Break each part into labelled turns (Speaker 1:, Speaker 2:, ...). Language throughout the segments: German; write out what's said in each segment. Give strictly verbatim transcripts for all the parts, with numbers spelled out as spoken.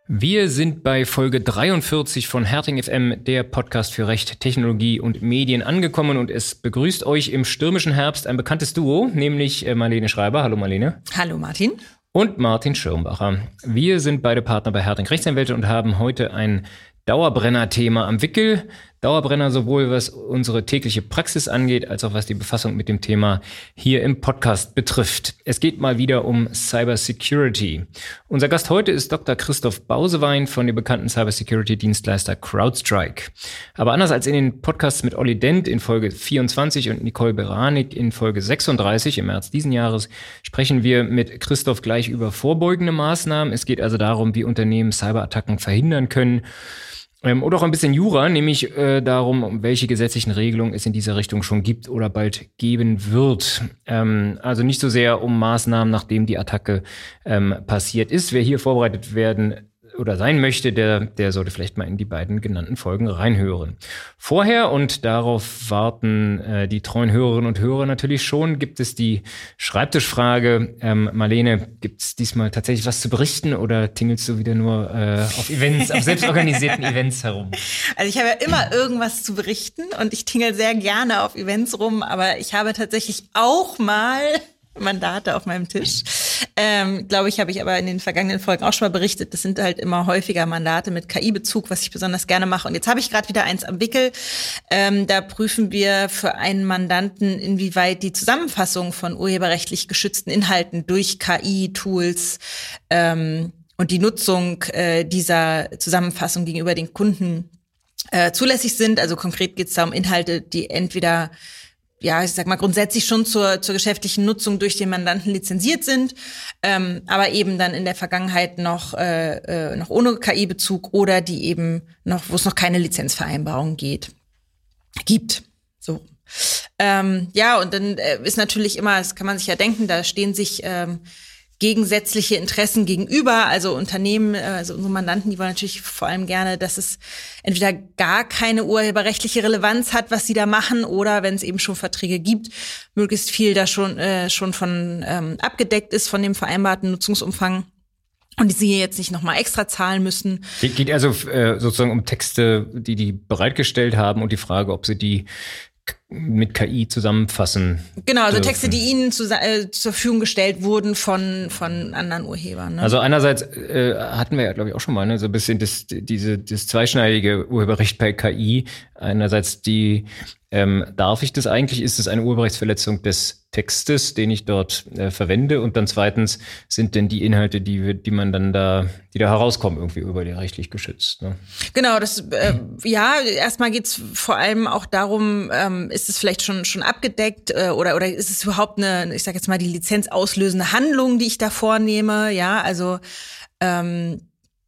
Speaker 1: Wir sind bei Folge dreiundvierzig von Herting F M, der Podcast für Recht, Technologie und Medien angekommen, und es begrüßt euch im stürmischen Herbst ein bekanntes Duo, nämlich Marlene Schreiber. Hallo Marlene.
Speaker 2: Hallo Martin.
Speaker 1: Und Martin Schirmbacher. Wir sind beide Partner bei Herting Rechtsanwälte und haben heute ein Dauerbrenner-Thema am Wickel. Dauerbrenner sowohl was unsere tägliche Praxis angeht, als auch was die Befassung mit dem Thema hier im Podcast betrifft. Es geht mal wieder um Cybersecurity. Unser Gast heute ist Doktor Christoph Bausewein von dem bekannten Cybersecurity-Dienstleister CrowdStrike. Aber anders als in den Podcasts mit Olli Dent in Folge vierundzwanzig und Nicole Beranik in Folge sechsunddreißig im März diesen Jahres, sprechen wir mit Christoph gleich über vorbeugende Maßnahmen. Es geht also darum, wie Unternehmen Cyberattacken verhindern können. Ähm, oder auch ein bisschen Jura, nämlich äh, darum, welche gesetzlichen Regelungen es in dieser Richtung schon gibt oder bald geben wird. Ähm, also nicht so sehr um Maßnahmen, nachdem die Attacke ähm, passiert ist. Wer hier vorbereitet werden oder sein möchte, der, der sollte vielleicht mal in die beiden genannten Folgen reinhören. Vorher, und darauf warten äh, die treuen Hörerinnen und Hörer natürlich schon, gibt es die Schreibtischfrage. Ähm, Marlene, gibt es diesmal tatsächlich was zu berichten oder tingelst du wieder nur äh, auf Events, auf selbstorganisierten Events herum?
Speaker 2: Also ich habe ja immer irgendwas zu berichten und ich tingel sehr gerne auf Events rum, aber ich habe tatsächlich auch mal Mandate auf meinem Tisch. Ähm, glaube ich, habe ich aber in den vergangenen Folgen auch schon mal berichtet. Das sind halt immer häufiger Mandate mit K I-Bezug, was ich besonders gerne mache. Und jetzt habe ich gerade wieder eins am Wickel. Ähm, da prüfen wir für einen Mandanten, inwieweit die Zusammenfassung von urheberrechtlich geschützten Inhalten durch K I-Tools ähm, und die Nutzung äh, dieser Zusammenfassung gegenüber den Kunden äh, zulässig sind. Also konkret geht es da um Inhalte, die entweder ja, ich sag mal, grundsätzlich schon zur, zur geschäftlichen Nutzung durch den Mandanten lizenziert sind, ähm, aber eben dann in der Vergangenheit noch, äh, äh, noch ohne K I-Bezug oder die eben noch, wo es noch keine Lizenzvereinbarung geht, gibt. So. Ähm, ja, und dann äh, ist natürlich immer, das kann man sich ja denken, da stehen sich ähm, gegensätzliche Interessen gegenüber, also Unternehmen, also unsere Mandanten, die wollen natürlich vor allem gerne, dass es entweder gar keine urheberrechtliche Relevanz hat, was sie da machen, oder wenn es eben schon Verträge gibt, möglichst viel da schon äh, schon von ähm, abgedeckt ist von dem vereinbarten Nutzungsumfang und die sie jetzt nicht nochmal extra zahlen müssen. Geht,
Speaker 1: geht also äh, sozusagen um Texte, die die bereitgestellt haben, und die Frage, ob sie die mit K I zusammenfassen.
Speaker 2: Genau, also dürfen. Texte, die ihnen zu, äh, zur Verfügung gestellt wurden von von anderen Urhebern. Ne?
Speaker 1: Also einerseits äh, hatten wir ja, glaube ich, auch schon mal ne, so ein bisschen das diese das zweischneidige Urheberrecht bei K I. Einerseits die ähm, darf ich das eigentlich? Ist es eine Urheberrechtsverletzung des Textes, den ich dort äh, verwende? Und dann zweitens, sind denn die Inhalte, die wir, die man dann da, die da herauskommen, irgendwie urheberrechtlich geschützt? Ne?
Speaker 2: Genau, das äh, ja, erstmal geht's vor allem auch darum, ähm, ist es vielleicht schon schon abgedeckt äh, oder oder ist es überhaupt eine, ich sag jetzt mal, die lizenzauslösende Handlung, die ich da vornehme? Ja, also ähm,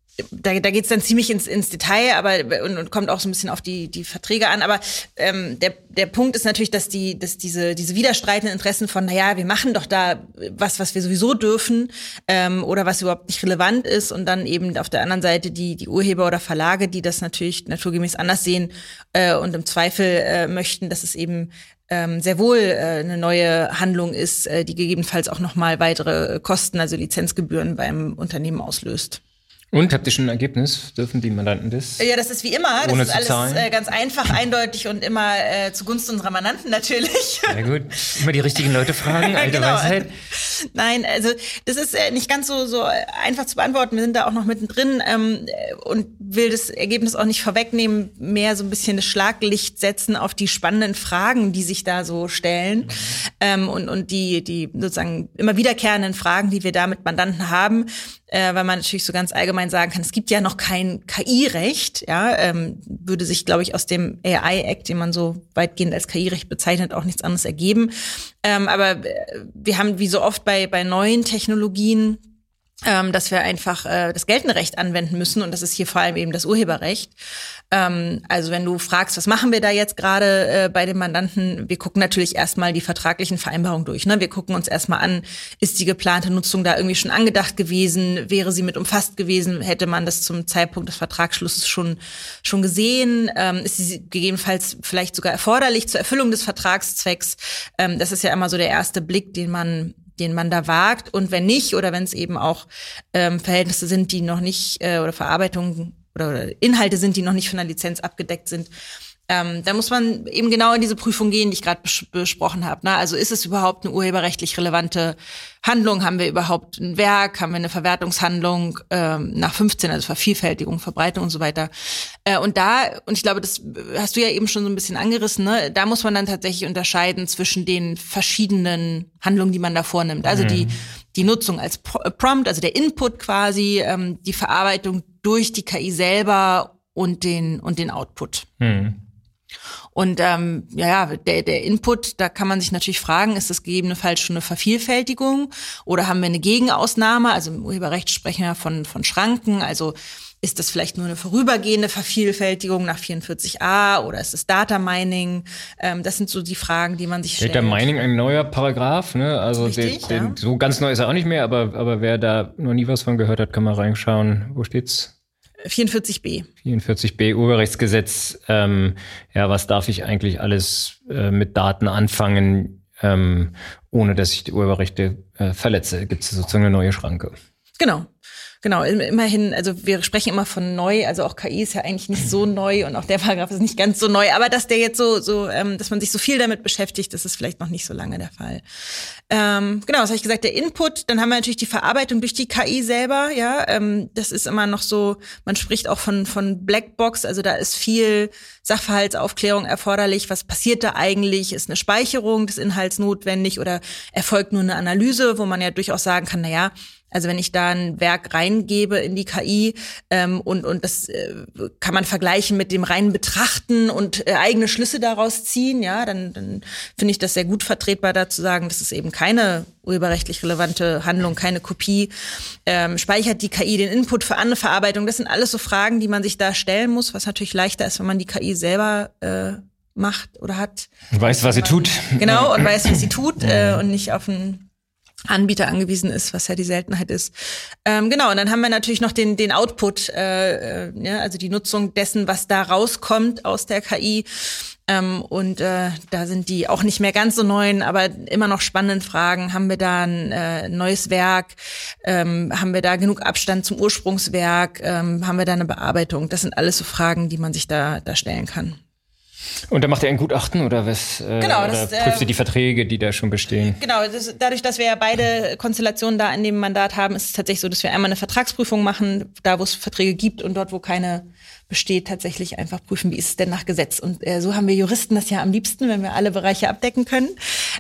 Speaker 2: Da, da geht's dann ziemlich ins, ins Detail, aber und, und kommt auch so ein bisschen auf die die Verträge an. Aber ähm, der der Punkt ist natürlich, dass die dass diese diese widerstreitenden Interessen von, naja, wir machen doch da was, was wir sowieso dürfen ähm, oder was überhaupt nicht relevant ist, und dann eben auf der anderen Seite die die Urheber oder Verlage, die das natürlich naturgemäß anders sehen äh, und im Zweifel äh, möchten, dass es eben ähm, sehr wohl äh, eine neue Handlung ist, äh, die gegebenenfalls auch nochmal weitere Kosten, also Lizenzgebühren beim Unternehmen auslöst.
Speaker 1: Und habt ihr schon ein Ergebnis? Dürfen die Mandanten das?
Speaker 2: Ja, das ist wie immer. Das
Speaker 1: ohne
Speaker 2: ist
Speaker 1: zu
Speaker 2: alles
Speaker 1: zahlen?
Speaker 2: äh, ganz einfach, eindeutig und immer äh, zugunsten unserer Mandanten natürlich.
Speaker 1: Ja gut, immer die richtigen Leute fragen, alte
Speaker 2: genau.
Speaker 1: Weisheit.
Speaker 2: Nein, also das ist äh, nicht ganz so so einfach zu beantworten. Wir sind da auch noch mittendrin ähm, und will das Ergebnis auch nicht vorwegnehmen, mehr so ein bisschen das Schlaglicht setzen auf die spannenden Fragen, die sich da so stellen mhm. ähm, und und die die sozusagen immer wiederkehrenden Fragen, die wir da mit Mandanten haben. Äh, weil man natürlich so ganz allgemein sagen kann, es gibt ja noch kein K I-Recht, ja, ähm, würde sich, glaube ich, aus dem A I-Act, den man so weitgehend als K I-Recht bezeichnet, auch nichts anderes ergeben. Ähm, aber wir haben, wie so oft bei bei neuen Technologien, ähm, dass wir einfach äh, das geltende Recht anwenden müssen, und das ist hier vor allem eben das Urheberrecht. Ähm, also wenn du fragst, was machen wir da jetzt gerade äh, bei dem Mandanten, wir gucken natürlich erstmal die vertraglichen Vereinbarungen durch. Ne? Wir gucken uns erstmal an, ist die geplante Nutzung da irgendwie schon angedacht gewesen, wäre sie mit umfasst gewesen, hätte man das zum Zeitpunkt des Vertragsschlusses schon schon gesehen, ähm, ist sie gegebenenfalls vielleicht sogar erforderlich zur Erfüllung des Vertragszwecks. Ähm, das ist ja immer so der erste Blick, den man den man da wagt. Und wenn nicht, oder wenn es eben auch ähm, Verhältnisse sind, die noch nicht, äh, oder Verarbeitungen oder, oder Inhalte sind, die noch nicht von der Lizenz abgedeckt sind, Ähm, da muss man eben genau in diese Prüfung gehen, die ich gerade bes- besprochen habe. Ne? Also ist es überhaupt eine urheberrechtlich relevante Handlung? Haben wir überhaupt ein Werk? Haben wir eine Verwertungshandlung ähm, nach fünfzehn, also Vervielfältigung, Verbreitung und so weiter? Äh, und da, und ich glaube, das hast du ja eben schon so ein bisschen angerissen, ne? Da muss man dann tatsächlich unterscheiden zwischen den verschiedenen Handlungen, die man da vornimmt. Also mhm. die die Nutzung als Prompt, also der Input quasi, ähm, die Verarbeitung durch die K I selber und den und den Output. Mhm. Und ähm, ja, der, der Input, da kann man sich natürlich fragen, ist das gegebenenfalls schon eine Vervielfältigung oder haben wir eine Gegenausnahme? Also im Urheberrecht sprechen wir von, von Schranken, also ist das vielleicht nur eine vorübergehende Vervielfältigung nach vierundvierzig a oder ist es Data Mining? Ähm, das sind so die Fragen, die man sich stellt.
Speaker 1: Data Mining, ein neuer Paragraph, ne? Also
Speaker 2: Richtig,
Speaker 1: den, den,
Speaker 2: ja.
Speaker 1: so ganz neu ist er auch nicht mehr, aber, aber wer da noch nie was von gehört hat, kann mal reinschauen. Wo steht's?
Speaker 2: vierundvierzig b.
Speaker 1: vierundvierzig b Urheberrechtsgesetz. Ähm, ja, was darf ich eigentlich alles äh, mit Daten anfangen, ähm, ohne dass ich die Urheberrechte äh, verletze? Gibt es sozusagen eine neue Schranke?
Speaker 2: Genau. Genau, immerhin, also wir sprechen immer von neu, also auch K I ist ja eigentlich nicht so neu und auch der Paragraph ist nicht ganz so neu, aber dass der jetzt so, so, ähm, dass man sich so viel damit beschäftigt, das ist vielleicht noch nicht so lange der Fall. Ähm, genau, was habe ich gesagt, der Input, dann haben wir natürlich die Verarbeitung durch die K I selber, ja, ähm, das ist immer noch so, man spricht auch von von Blackbox, also da ist viel Sachverhaltsaufklärung erforderlich, was passiert da eigentlich, ist eine Speicherung des Inhalts notwendig oder erfolgt nur eine Analyse, wo man ja durchaus sagen kann, na ja, also wenn ich da ein Werk reingebe in die K I ähm, und und das äh, kann man vergleichen mit dem reinen Betrachten und äh, eigene Schlüsse daraus ziehen, ja, dann, dann finde ich das sehr gut vertretbar, da zu sagen, das ist eben keine urheberrechtlich relevante Handlung, keine Kopie. Ähm, speichert die K I den Input für andere Verarbeitung? Das sind alles so Fragen, die man sich da stellen muss, was natürlich leichter ist, wenn man die K I selber äh, macht oder hat.
Speaker 1: Und weiß, was sie tut.
Speaker 2: Genau, und weiß, was sie tut äh, und nicht auf ein Anbieter angewiesen ist, was ja die Seltenheit ist. Ähm, genau, und dann haben wir natürlich noch den den Output, äh, äh, ja, also die Nutzung dessen, was da rauskommt aus der K I. Ähm, und äh, da sind die auch nicht mehr ganz so neuen, aber immer noch spannenden Fragen. Haben wir da ein äh, neues Werk? Ähm, haben wir da genug Abstand zum Ursprungswerk? Ähm, haben wir da eine Bearbeitung? Das sind alles so Fragen, die man sich da da stellen kann.
Speaker 1: Und da macht ihr ein Gutachten oder was? Äh,
Speaker 2: genau,
Speaker 1: oder
Speaker 2: das,
Speaker 1: prüft ihr
Speaker 2: äh,
Speaker 1: die Verträge, die da schon bestehen?
Speaker 2: Genau, das, dadurch, dass wir ja beide Konstellationen da in dem Mandat haben, ist es tatsächlich so, dass wir einmal eine Vertragsprüfung machen, da wo es Verträge gibt und dort, wo keine besteht, tatsächlich einfach prüfen, wie ist es denn nach Gesetz. Und äh, so haben wir Juristen das ja am liebsten, wenn wir alle Bereiche abdecken können.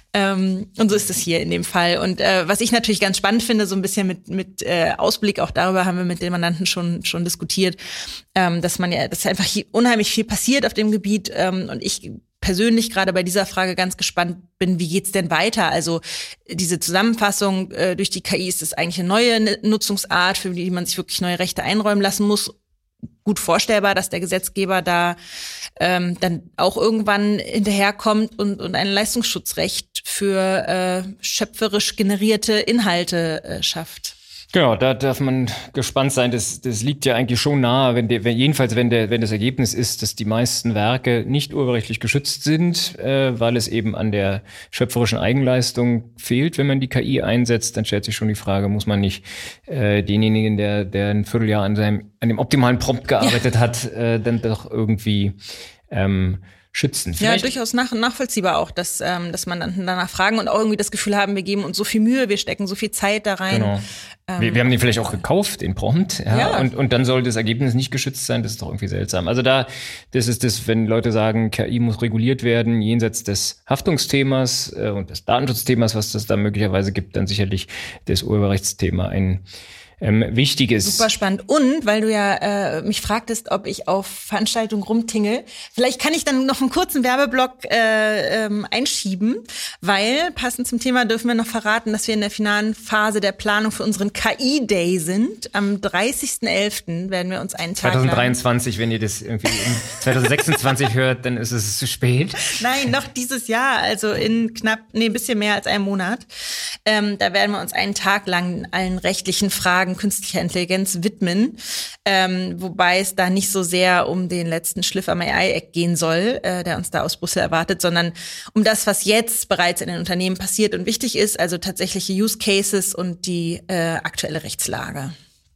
Speaker 2: Ähm, und so ist es hier in dem Fall. Und äh, was ich natürlich ganz spannend finde, so ein bisschen mit mit äh, Ausblick, auch darüber haben wir mit den Mandanten schon schon diskutiert, ähm, dass man ja, dass einfach hier unheimlich viel passiert auf dem Gebiet. Ähm, und ich persönlich gerade bei dieser Frage ganz gespannt bin, wie geht's denn weiter? Also diese Zusammenfassung äh, durch die K I, ist das eigentlich eine neue Nutzungsart, für die man sich wirklich neue Rechte einräumen lassen muss? Gut vorstellbar, dass der Gesetzgeber da ähm, dann auch irgendwann hinterherkommt und, und ein Leistungsschutzrecht für äh, schöpferisch generierte Inhalte äh, schafft.
Speaker 1: Genau, da darf man gespannt sein. Das, das liegt ja eigentlich schon nahe, wenn der, wenn, jedenfalls wenn der, wenn das Ergebnis ist, dass die meisten Werke nicht urheberrechtlich geschützt sind, äh, weil es eben an der schöpferischen Eigenleistung fehlt. Wenn man die K I einsetzt, dann stellt sich schon die Frage, muss man nicht äh, denjenigen, der, der ein Vierteljahr an seinem, an dem optimalen Prompt gearbeitet ja. hat, äh, dann doch irgendwie ähm, schützen. Vielleicht
Speaker 2: ja, durchaus nach, nachvollziehbar auch, dass, ähm, dass man dann danach fragen und auch irgendwie das Gefühl haben, wir geben uns so viel Mühe, wir stecken so viel Zeit da rein.
Speaker 1: Genau.
Speaker 2: Ähm,
Speaker 1: wir, wir haben den vielleicht auch gekauft, den Prompt, ja,
Speaker 2: ja.
Speaker 1: Und, und dann soll das Ergebnis nicht geschützt sein, das ist doch irgendwie seltsam. Also da, das ist das, wenn Leute sagen, K I muss reguliert werden, jenseits des Haftungsthemas äh, und des Datenschutzthemas, was das da möglicherweise gibt, dann sicherlich das Urheberrechtsthema ein Ähm, wichtig ist.
Speaker 2: Super spannend. Und weil du ja äh, mich fragtest, ob ich auf Veranstaltungen rumtingel, vielleicht kann ich dann noch einen kurzen Werbeblock äh, ähm, einschieben, weil passend zum Thema dürfen wir noch verraten, dass wir in der finalen Phase der Planung für unseren K I-Day sind. Am dreißigsten elften werden wir uns einen Tag
Speaker 1: zwanzig dreiundzwanzig, lang wenn ihr das irgendwie zwanzig sechsundzwanzig hört, dann ist es zu spät.
Speaker 2: Nein, noch dieses Jahr, also in knapp, nee, ein bisschen mehr als einem Monat. Ähm, da werden wir uns einen Tag lang allen rechtlichen Fragen künstlicher Intelligenz widmen. ähm, wobei es da nicht so sehr um den letzten Schliff am A I-Act gehen soll, äh, der uns da aus Brüssel erwartet, sondern um das, was jetzt bereits in den Unternehmen passiert und wichtig ist, also tatsächliche Use Cases und die äh, aktuelle Rechtslage.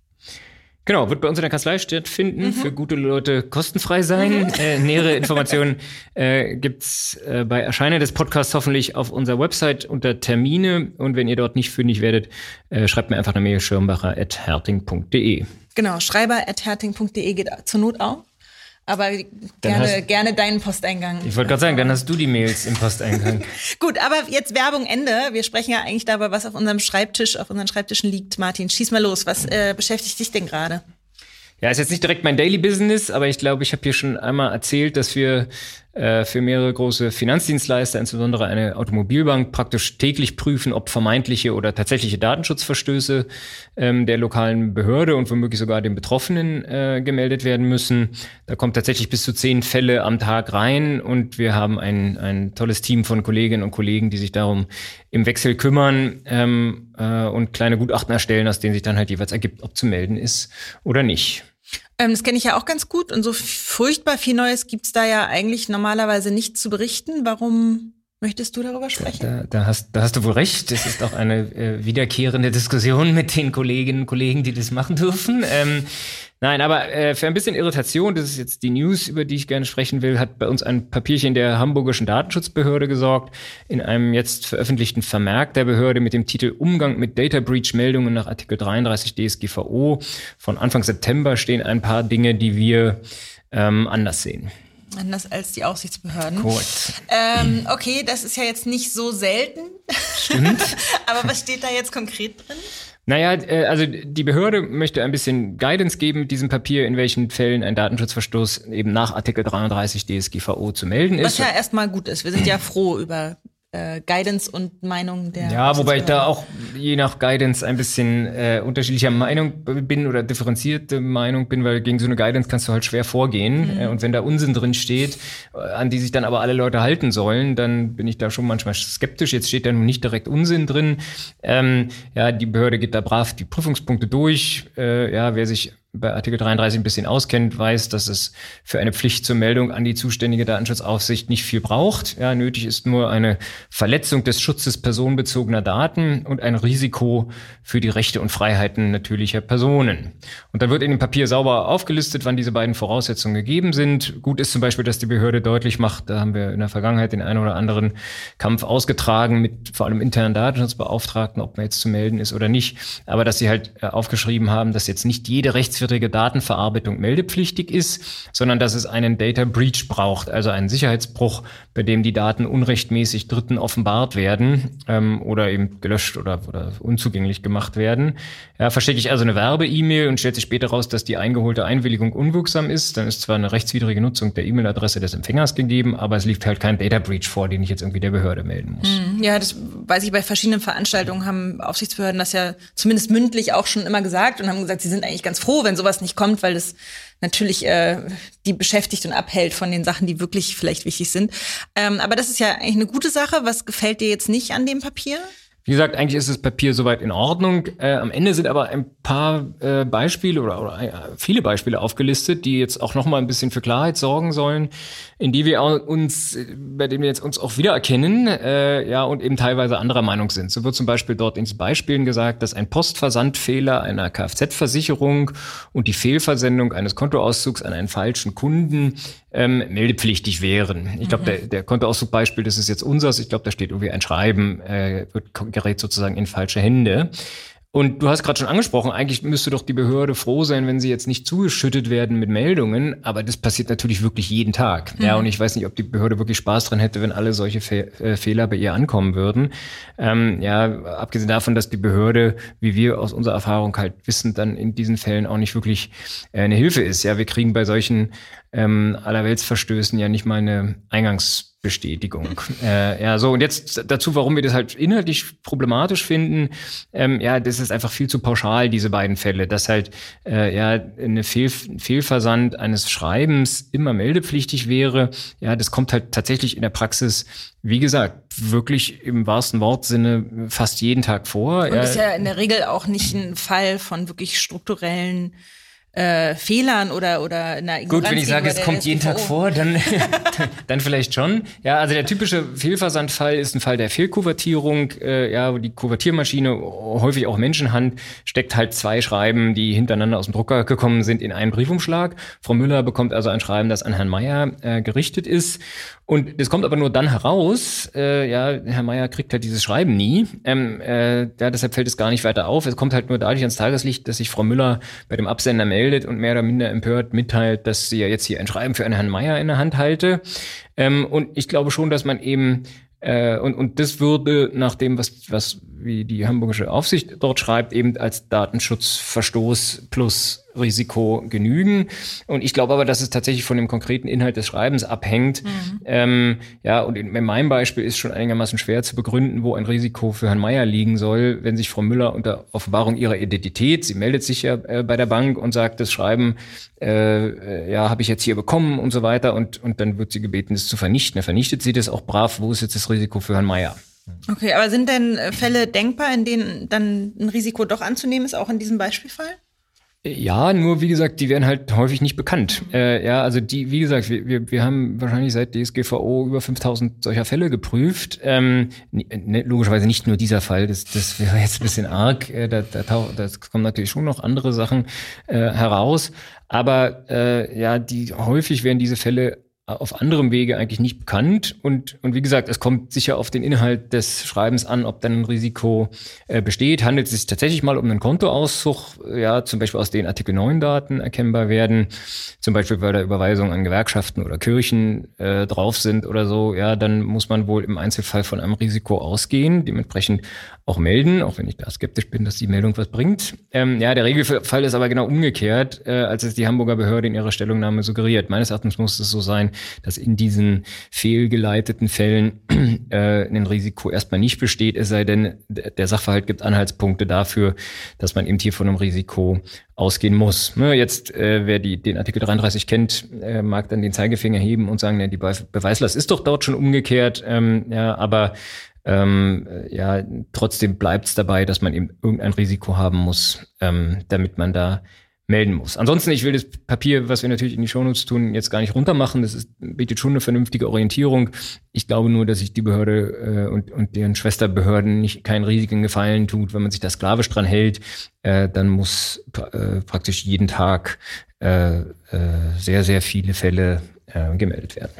Speaker 1: Genau, wird bei uns in der Kanzlei stattfinden, mhm. für gute Leute kostenfrei sein. Mhm. Äh, nähere Informationen äh, gibt's äh, bei Erscheinen des Podcasts hoffentlich auf unserer Website unter Termine. Und wenn ihr dort nicht fündig werdet, äh, schreibt mir einfach eine Mail, schirmbacher at herting punkt de.
Speaker 2: Genau, schreiber at herting punkt de geht zur Not auch. Aber gerne, hast, gerne deinen Posteingang.
Speaker 1: Ich wollte gerade sagen, dann hast du die Mails im Posteingang.
Speaker 2: Gut, aber jetzt Werbung Ende. Wir sprechen ja eigentlich darüber, was auf unserem Schreibtisch, auf unseren Schreibtischen liegt. Martin, schieß mal los. Was äh, beschäftigt dich denn gerade?
Speaker 1: Ja, ist jetzt nicht direkt mein Daily Business, aber ich glaube, ich habe hier schon einmal erzählt, dass wir äh, für mehrere große Finanzdienstleister, insbesondere eine Automobilbank, praktisch täglich prüfen, ob vermeintliche oder tatsächliche Datenschutzverstöße ähm, der lokalen Behörde und womöglich sogar den Betroffenen äh, gemeldet werden müssen. Da kommt tatsächlich bis zu zehn Fälle am Tag rein und wir haben ein, ein tolles Team von Kolleginnen und Kollegen, die sich darum im Wechsel kümmern ähm, äh, und kleine Gutachten erstellen, aus denen sich dann halt jeweils ergibt, ob zu melden ist oder nicht.
Speaker 2: Ähm, das kenne ich ja auch ganz gut und so furchtbar viel Neues gibt's da ja eigentlich normalerweise nicht zu berichten. Warum möchtest du darüber sprechen?
Speaker 1: Da, da, hast, da hast du wohl recht. Es ist auch eine äh, wiederkehrende Diskussion mit den Kolleginnen und Kollegen, die das machen dürfen. Ähm, Nein, aber äh, für ein bisschen Irritation, das ist jetzt die News, über die ich gerne sprechen will, hat bei uns ein Papierchen der Hamburgischen Datenschutzbehörde gesorgt, in einem jetzt veröffentlichten Vermerk der Behörde mit dem Titel Umgang mit Data Breach Meldungen nach Artikel dreiunddreißig D S G V O. Von Anfang September stehen ein paar Dinge, die wir ähm, anders sehen.
Speaker 2: Anders als die Aufsichtsbehörden.
Speaker 1: Korrekt.
Speaker 2: Ähm, okay, das ist ja jetzt nicht so selten.
Speaker 1: Stimmt.
Speaker 2: Aber was steht da jetzt konkret drin?
Speaker 1: Naja, also die Behörde möchte ein bisschen Guidance geben mit diesem Papier, in welchen Fällen ein Datenschutzverstoß eben nach Artikel dreiunddreißig D S G V O zu melden ist.
Speaker 2: Was ja erstmal gut ist. Wir sind ja froh über äh, Guidance und Meinung der...
Speaker 1: Ja, wobei ich da auch je nach Guidance ein bisschen äh, unterschiedlicher Meinung bin oder differenzierte Meinung bin, weil gegen so eine Guidance kannst du halt schwer vorgehen. Mhm. Äh, und wenn da Unsinn drin steht, äh, an die sich dann aber alle Leute halten sollen, dann bin ich da schon manchmal skeptisch. Jetzt steht da nun nicht direkt Unsinn drin. Ähm, ja, die Behörde geht da brav die Prüfungspunkte durch. Äh, ja, wer sich bei Artikel dreiunddreißig ein bisschen auskennt, weiß, dass es für eine Pflicht zur Meldung an die zuständige Datenschutzaufsicht nicht viel braucht. Ja, nötig ist nur eine Verletzung des Schutzes personenbezogener Daten und ein Risiko für die Rechte und Freiheiten natürlicher Personen. Und dann wird in dem Papier sauber aufgelistet, wann diese beiden Voraussetzungen gegeben sind. Gut ist zum Beispiel, dass die Behörde deutlich macht, da haben wir in der Vergangenheit den einen oder anderen Kampf ausgetragen mit vor allem internen Datenschutzbeauftragten, ob man jetzt zu melden ist oder nicht. Aber dass sie halt aufgeschrieben haben, dass jetzt nicht jede Rechtswidrige Datenverarbeitung meldepflichtig ist, sondern dass es einen Data Breach braucht, also einen Sicherheitsbruch, bei dem die Daten unrechtmäßig Dritten offenbart werden ähm, oder eben gelöscht oder, oder unzugänglich gemacht werden. Ja, verschicke ich also eine Werbe-E-Mail und stellt sich später raus, dass die eingeholte Einwilligung unwirksam ist, dann ist zwar eine rechtswidrige Nutzung der E-Mail-Adresse des Empfängers gegeben, aber es liegt halt kein Data Breach vor, den ich jetzt irgendwie der Behörde melden muss.
Speaker 2: Ja, das weiß ich, bei verschiedenen Veranstaltungen haben Aufsichtsbehörden das ja zumindest mündlich auch schon immer gesagt und haben gesagt, sie sind eigentlich ganz froh, wenn sowas nicht kommt, weil das natürlich äh, die beschäftigt und abhält von den Sachen, die wirklich vielleicht wichtig sind. Ähm, aber das ist ja eigentlich eine gute Sache. Was gefällt dir jetzt nicht an dem Papier?
Speaker 1: Wie gesagt, eigentlich ist das Papier soweit in Ordnung. Äh, am Ende sind aber ein paar äh, Beispiele oder, oder äh, viele Beispiele aufgelistet, die jetzt auch noch mal ein bisschen für Klarheit sorgen sollen, in die wir uns, bei denen wir jetzt uns auch wiedererkennen, äh, ja, und eben teilweise anderer Meinung sind. So wird zum Beispiel dort in Beispielen gesagt, dass ein Postversandfehler einer Kfz-Versicherung und die Fehlversendung eines Kontoauszugs an einen falschen Kunden ähm, meldepflichtig wären. Ich glaube, mhm. der, der Kontoauszug-Beispiel, das ist jetzt unseres. Ich glaube, da steht irgendwie ein Schreiben, äh, wird gerät sozusagen in falsche Hände. Und du hast gerade schon angesprochen, eigentlich müsste doch die Behörde froh sein, wenn sie jetzt nicht zugeschüttet werden mit Meldungen, aber das passiert natürlich wirklich jeden Tag. Mhm. Ja, und ich weiß nicht, ob die Behörde wirklich Spaß dran hätte, wenn alle solche Fe- äh, Fehler bei ihr ankommen würden. Ähm, ja, abgesehen davon, dass die Behörde, wie wir aus unserer Erfahrung halt wissen, dann in diesen Fällen auch nicht wirklich äh, eine Hilfe ist. Ja, wir kriegen bei solchen ähm, Allerweltsverstößen ja nicht mal eine Eingangsbestätigung. Äh, ja, so, und jetzt dazu, warum wir das halt inhaltlich problematisch finden. Ähm, ja, das ist einfach viel zu pauschal, diese beiden Fälle, dass halt äh, ja eine Fehl, Fehlversand eines Schreibens immer meldepflichtig wäre. Ja, das kommt halt tatsächlich in der Praxis, wie gesagt, wirklich im wahrsten Wortsinne fast jeden Tag vor.
Speaker 2: Und ja, ist ja in der Regel auch nicht ein Fall von wirklich strukturellen äh, Fehlern oder, oder einer Ignoranz.
Speaker 1: Gut, wenn ich sage, es kommt jeden Tag vor, dann, dann vielleicht schon. Ja, also der typische Fehlversandfall ist ein Fall der Fehlkuvertierung, äh, ja, wo die Kuvertiermaschine, häufig auch Menschenhand, steckt halt zwei Schreiben, die hintereinander aus dem Drucker gekommen sind, in einen Briefumschlag. Frau Müller bekommt also ein Schreiben, das an Herrn Meier äh, gerichtet ist. Und das kommt aber nur dann heraus, äh, ja, Herr Meier kriegt halt dieses Schreiben nie. Ähm, äh, ja, deshalb fällt es gar nicht weiter auf. Es kommt halt nur dadurch ans Tageslicht, dass sich Frau Müller bei dem Absender meldet und mehr oder minder empört mitteilt, dass sie ja jetzt hier ein Schreiben für einen Herrn Meier in der Hand halte. Ähm, und ich glaube schon, dass man eben Äh, und, und das würde nach dem, was, was wie die hamburgische Aufsicht dort schreibt, eben als Datenschutzverstoß plus Risiko genügen. Und ich glaube aber, dass es tatsächlich von dem konkreten Inhalt des Schreibens abhängt. Mhm. Ähm, ja, und in, in meinem Beispiel ist schon einigermaßen schwer zu begründen, wo ein Risiko für Herrn Meier liegen soll, wenn sich Frau Müller unter Offenbarung ihrer Identität, sie meldet sich ja äh, bei der Bank und sagt, das Schreiben, äh, ja, habe ich jetzt hier bekommen und so weiter. Und, und dann wird sie gebeten, es zu vernichten. Dann vernichtet sie das auch brav. Wo ist jetzt das Risiko für Herrn Meier?
Speaker 2: Okay, aber sind denn Fälle denkbar, in denen dann ein Risiko doch anzunehmen ist, auch in diesem Beispielfall?
Speaker 1: Ja, nur wie gesagt, die werden halt häufig nicht bekannt. Äh, ja, also die, wie gesagt, wir, wir, wir haben wahrscheinlich seit D S G V O über fünftausend solcher Fälle geprüft. Ähm, ne, logischerweise nicht nur dieser Fall, das, das wäre jetzt ein bisschen arg. Äh, da, da, tauch, da kommen natürlich schon noch andere Sachen äh, heraus. Aber äh, ja, die häufig werden diese Fälle auf anderem Wege eigentlich nicht bekannt. Und, und wie gesagt, es kommt sicher auf den Inhalt des Schreibens an, ob dann ein Risiko äh, besteht. Handelt es sich tatsächlich mal um einen Kontoauszug, ja, zum Beispiel aus denen Artikel neun Daten erkennbar werden, zum Beispiel weil da Überweisungen an Gewerkschaften oder Kirchen äh, drauf sind oder so, ja, dann muss man wohl im Einzelfall von einem Risiko ausgehen, dementsprechend auch melden, auch wenn ich da skeptisch bin, dass die Meldung was bringt. Ähm, ja, der Regelfall ist aber genau umgekehrt, äh, als es die Hamburger Behörde in ihrer Stellungnahme suggeriert. Meines Erachtens muss es so sein, dass in diesen fehlgeleiteten Fällen äh, ein Risiko erstmal nicht besteht, es sei denn, der Sachverhalt gibt Anhaltspunkte dafür, dass man eben hier von einem Risiko ausgehen muss. Ne, jetzt, äh, wer die, den Artikel dreiunddreißig kennt, äh, mag dann den Zeigefinger heben und sagen, ja, die Be- Beweislast ist doch dort schon umgekehrt, ähm, ja, aber ähm, ja, trotzdem bleibt es dabei, dass man eben irgendein Risiko haben muss, ähm, damit man da melden muss. Ansonsten, ich will das Papier, was wir natürlich in die Shownotes tun, jetzt gar nicht runtermachen. Das ist, bietet schon eine vernünftige Orientierung. Ich glaube nur, dass sich die Behörde äh, und, und deren Schwesterbehörden nicht keinen riesigen Gefallen tut, wenn man sich da sklavisch dran hält. Äh, dann muss äh, praktisch jeden Tag äh, äh, sehr, sehr viele Fälle äh, gemeldet werden.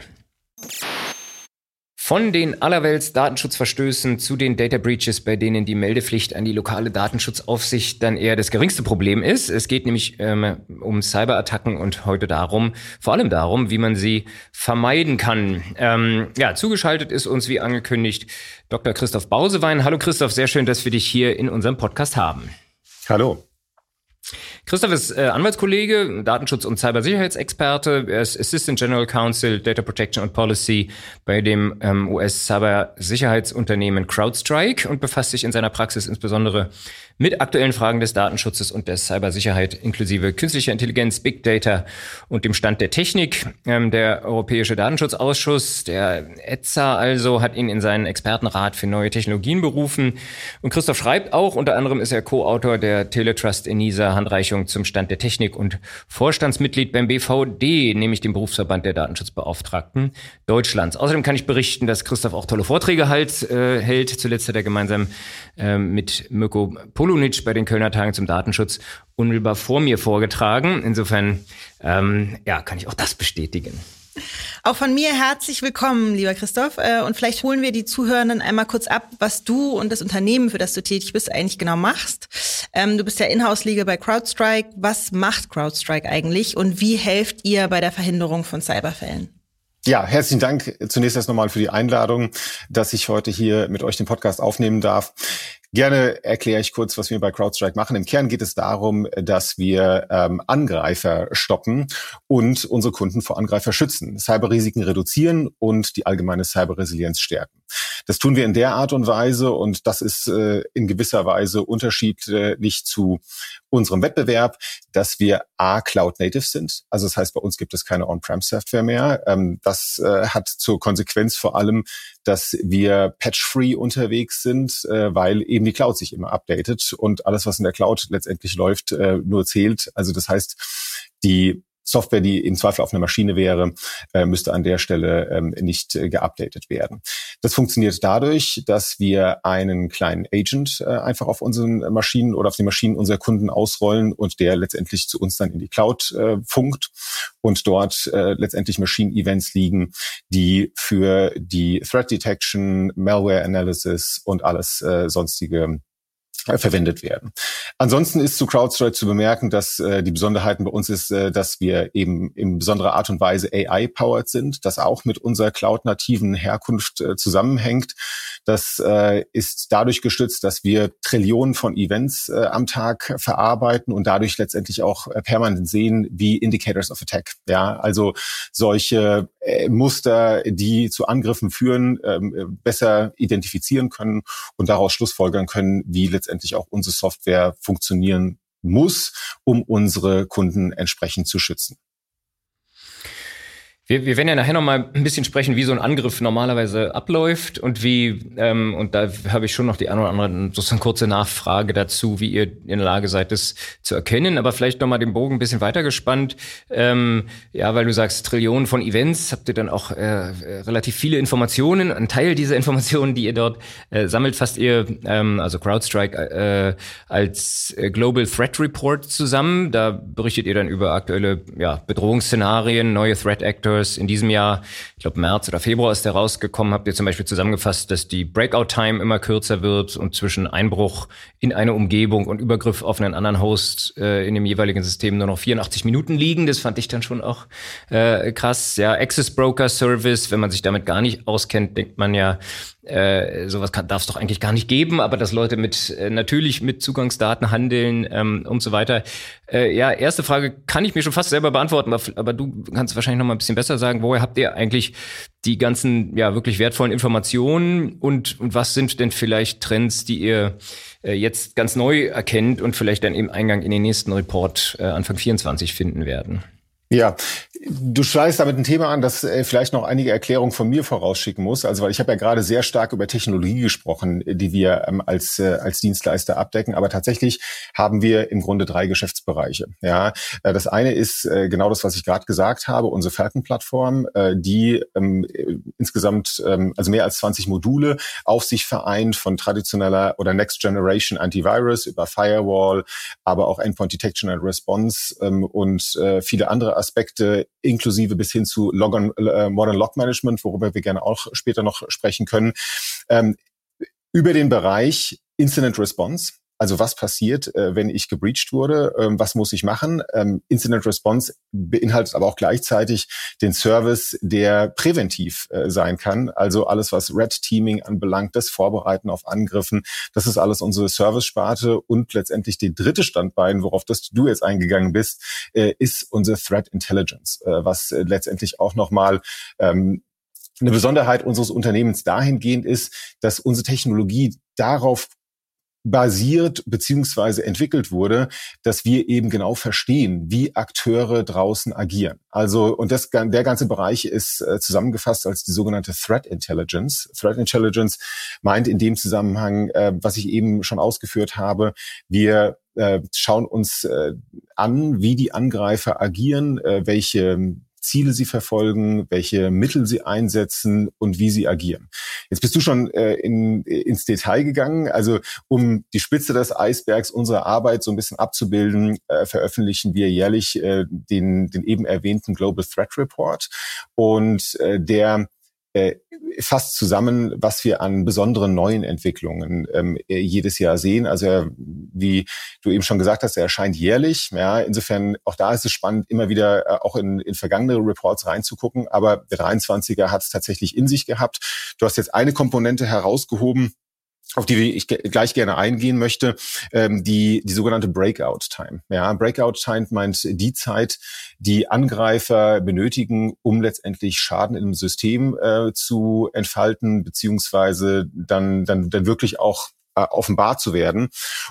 Speaker 1: Von den allerwelts Datenschutzverstößen zu den Data Breaches, bei denen die Meldepflicht an die lokale Datenschutzaufsicht dann eher das geringste Problem ist. Es geht nämlich ähm, um Cyberattacken und heute darum, vor allem darum, wie man sie vermeiden kann. Ähm, ja, zugeschaltet ist uns wie angekündigt Doktor Christoph Bausewein. Hallo Christoph, sehr schön, dass wir dich hier in unserem Podcast haben.
Speaker 3: Hallo.
Speaker 1: Christoph ist äh, Anwaltskollege, Datenschutz- und Cybersicherheitsexperte. Er ist Assistant General Counsel, Data Protection and Policy bei dem ähm, U S-Cybersicherheitsunternehmen CrowdStrike und befasst sich in seiner Praxis insbesondere mit aktuellen Fragen des Datenschutzes und der Cybersicherheit inklusive künstlicher Intelligenz, Big Data und dem Stand der Technik. Ähm, der Europäische Datenschutzausschuss, der E Z A also, hat ihn in seinen Expertenrat für neue Technologien berufen. Und Christoph schreibt auch, unter anderem ist er Co-Autor der Teletrust ENISA Handreichung zum Stand der Technik und Vorstandsmitglied beim B V D, nämlich dem Berufsverband der Datenschutzbeauftragten Deutschlands. Außerdem kann ich berichten, dass Christoph auch tolle Vorträge halt, äh, hält. Zuletzt hat er gemeinsam äh, mit Mirko Polunitsch bei den Kölner Tagen zum Datenschutz unmittelbar vor mir vorgetragen. Insofern, ähm, ja, kann ich auch das bestätigen.
Speaker 2: Auch von mir herzlich willkommen, lieber Christoph. Und vielleicht holen wir die Zuhörenden einmal kurz ab, was du und das Unternehmen, für das du tätig bist, eigentlich genau machst. Du bist ja Inhouse-Legal bei CrowdStrike. Was macht CrowdStrike eigentlich und wie helft ihr bei der Verhinderung von Cyberfällen?
Speaker 3: Ja, herzlichen Dank zunächst erst nochmal für die Einladung, dass ich heute hier mit euch den Podcast aufnehmen darf. Gerne erkläre ich kurz, was wir bei CrowdStrike machen. Im Kern geht es darum, dass wir ähm, Angreifer stoppen und unsere Kunden vor Angreifer schützen, Cyberrisiken reduzieren und die allgemeine Cyberresilienz stärken. Das tun wir in der Art und Weise, und das ist äh, in gewisser Weise unterschiedlich zu unserem Wettbewerb, dass wir A, Cloud-Native sind. Also das heißt, bei uns gibt es keine On-Prem-Software mehr. Ähm, das äh, hat zur Konsequenz vor allem, dass wir patch-free unterwegs sind, äh, weil eben die Cloud sich immer updatet und alles, was in der Cloud letztendlich läuft, äh, nur zählt. Also das heißt, die Software, die im Zweifel auf einer Maschine wäre, äh, müsste an der Stelle ähm, nicht äh, geupdatet werden. Das funktioniert dadurch, dass wir einen kleinen Agent äh, einfach auf unseren Maschinen oder auf die Maschinen unserer Kunden ausrollen und der letztendlich zu uns dann in die Cloud äh, funkt und dort äh, letztendlich Machine-Events liegen, die für die Threat Detection, Malware Analysis und alles äh, sonstige verwendet werden. Ansonsten ist zu CrowdStrike zu bemerken, dass äh, die Besonderheiten bei uns ist, äh, dass wir eben in besonderer Art und Weise A I-powered sind, das auch mit unserer cloud-nativen Herkunft äh, zusammenhängt. Das äh, ist dadurch gestützt, dass wir Trillionen von Events äh, am Tag verarbeiten und dadurch letztendlich auch äh, permanent sehen, wie Indicators of Attack. Ja, also solche äh, Muster, die zu Angriffen führen, äh, besser identifizieren können und daraus schlussfolgern können, wie letztendlich auch unsere Software funktionieren muss, um unsere Kunden entsprechend zu schützen.
Speaker 1: Wir, wir werden ja nachher noch mal ein bisschen sprechen, wie so ein Angriff normalerweise abläuft und wie, ähm, und da habe ich schon noch die eine oder andere sozusagen kurze Nachfrage dazu, wie ihr in der Lage seid, das zu erkennen. Aber vielleicht noch mal den Bogen ein bisschen weitergespannt. Ähm, ja, weil du sagst, Trillionen von Events, habt ihr dann auch äh, relativ viele Informationen. Ein Teil dieser Informationen, die ihr dort äh, sammelt, fasst ihr, ähm, also CrowdStrike, äh, als äh, Global Threat Report zusammen. Da berichtet ihr dann über aktuelle ja, Bedrohungsszenarien, neue Threat Actors. In diesem Jahr, ich glaube März oder Februar ist der rausgekommen, habt ihr zum Beispiel zusammengefasst, dass die Breakout-Time immer kürzer wird und zwischen Einbruch in eine Umgebung und Übergriff auf einen anderen Host äh, in dem jeweiligen System nur noch vierundachtzig Minuten liegen. Das fand ich dann schon auch äh, krass. Ja, Access Broker Service, wenn man sich damit gar nicht auskennt, denkt man ja, Äh, sowas darf es doch eigentlich gar nicht geben, aber dass Leute mit äh, natürlich mit Zugangsdaten handeln ähm, und so weiter. Äh, ja, erste Frage kann ich mir schon fast selber beantworten, aber, aber du kannst wahrscheinlich noch mal ein bisschen besser sagen, woher habt ihr eigentlich die ganzen ja wirklich wertvollen Informationen und, und was sind denn vielleicht Trends, die ihr äh, jetzt ganz neu erkennt und vielleicht dann im Eingang in den nächsten Report äh, Anfang vierundzwanzig finden werden?
Speaker 3: Ja, du schleißt damit ein Thema an, das äh, vielleicht noch einige Erklärungen von mir vorausschicken muss. Also, weil ich habe ja gerade sehr stark über Technologie gesprochen, die wir ähm, als äh, als Dienstleister abdecken. Aber tatsächlich haben wir im Grunde drei Geschäftsbereiche. Ja, äh, das eine ist äh, genau das, was ich gerade gesagt habe, unsere Falcon-Plattform, äh, die ähm, insgesamt ähm, also mehr als zwanzig Module auf sich vereint, von traditioneller oder Next Generation Antivirus über Firewall, aber auch Endpoint Detection and Response ähm, und äh, viele andere Aspekte, inklusive bis hin zu Log on, äh, Modern Log Management, worüber wir gerne auch später noch sprechen können, ähm, über den Bereich Incident Response. Also was passiert, äh, wenn ich gebreached wurde? Ähm, was muss ich machen? Ähm, Incident Response beinhaltet aber auch gleichzeitig den Service, der präventiv äh, sein kann. Also alles, was Red Teaming anbelangt, das Vorbereiten auf Angriffen, das ist alles unsere Service-Sparte. Und letztendlich die dritte Standbein, worauf das du jetzt eingegangen bist, äh, ist unsere Threat Intelligence, äh, was äh, letztendlich auch nochmal ähm, eine Besonderheit unseres Unternehmens dahingehend ist, dass unsere Technologie darauf basiert beziehungsweise entwickelt wurde, dass wir eben genau verstehen, wie Akteure draußen agieren. Also und das der ganze Bereich ist äh, zusammengefasst als die sogenannte Threat Intelligence. Threat Intelligence meint in dem Zusammenhang, äh, was ich eben schon ausgeführt habe, wir äh, schauen uns äh, an, wie die Angreifer agieren, äh, welche Ziele sie verfolgen, welche Mittel sie einsetzen und wie sie agieren. Jetzt bist du schon äh, in, ins Detail gegangen. Also um die Spitze des Eisbergs unserer Arbeit so ein bisschen abzubilden, äh, veröffentlichen wir jährlich äh, den, den eben erwähnten Global Threat Report. Und äh, der äh, fasst zusammen, was wir an besonderen neuen Entwicklungen ähm, jedes Jahr sehen. Also er, wie du eben schon gesagt hast, er erscheint jährlich. Ja, insofern auch da ist es spannend, immer wieder äh, auch in, in vergangene Reports reinzugucken. Aber der dreiundzwanziger hat es tatsächlich in sich gehabt. Du hast jetzt eine Komponente herausgehoben, auf die ich gleich gerne eingehen möchte, ähm, die die sogenannte Breakout Time. Ja, Breakout Time meint die Zeit, die Angreifer benötigen, um letztendlich Schaden im System äh, zu entfalten, beziehungsweise dann dann dann wirklich auch äh, offenbar zu werden.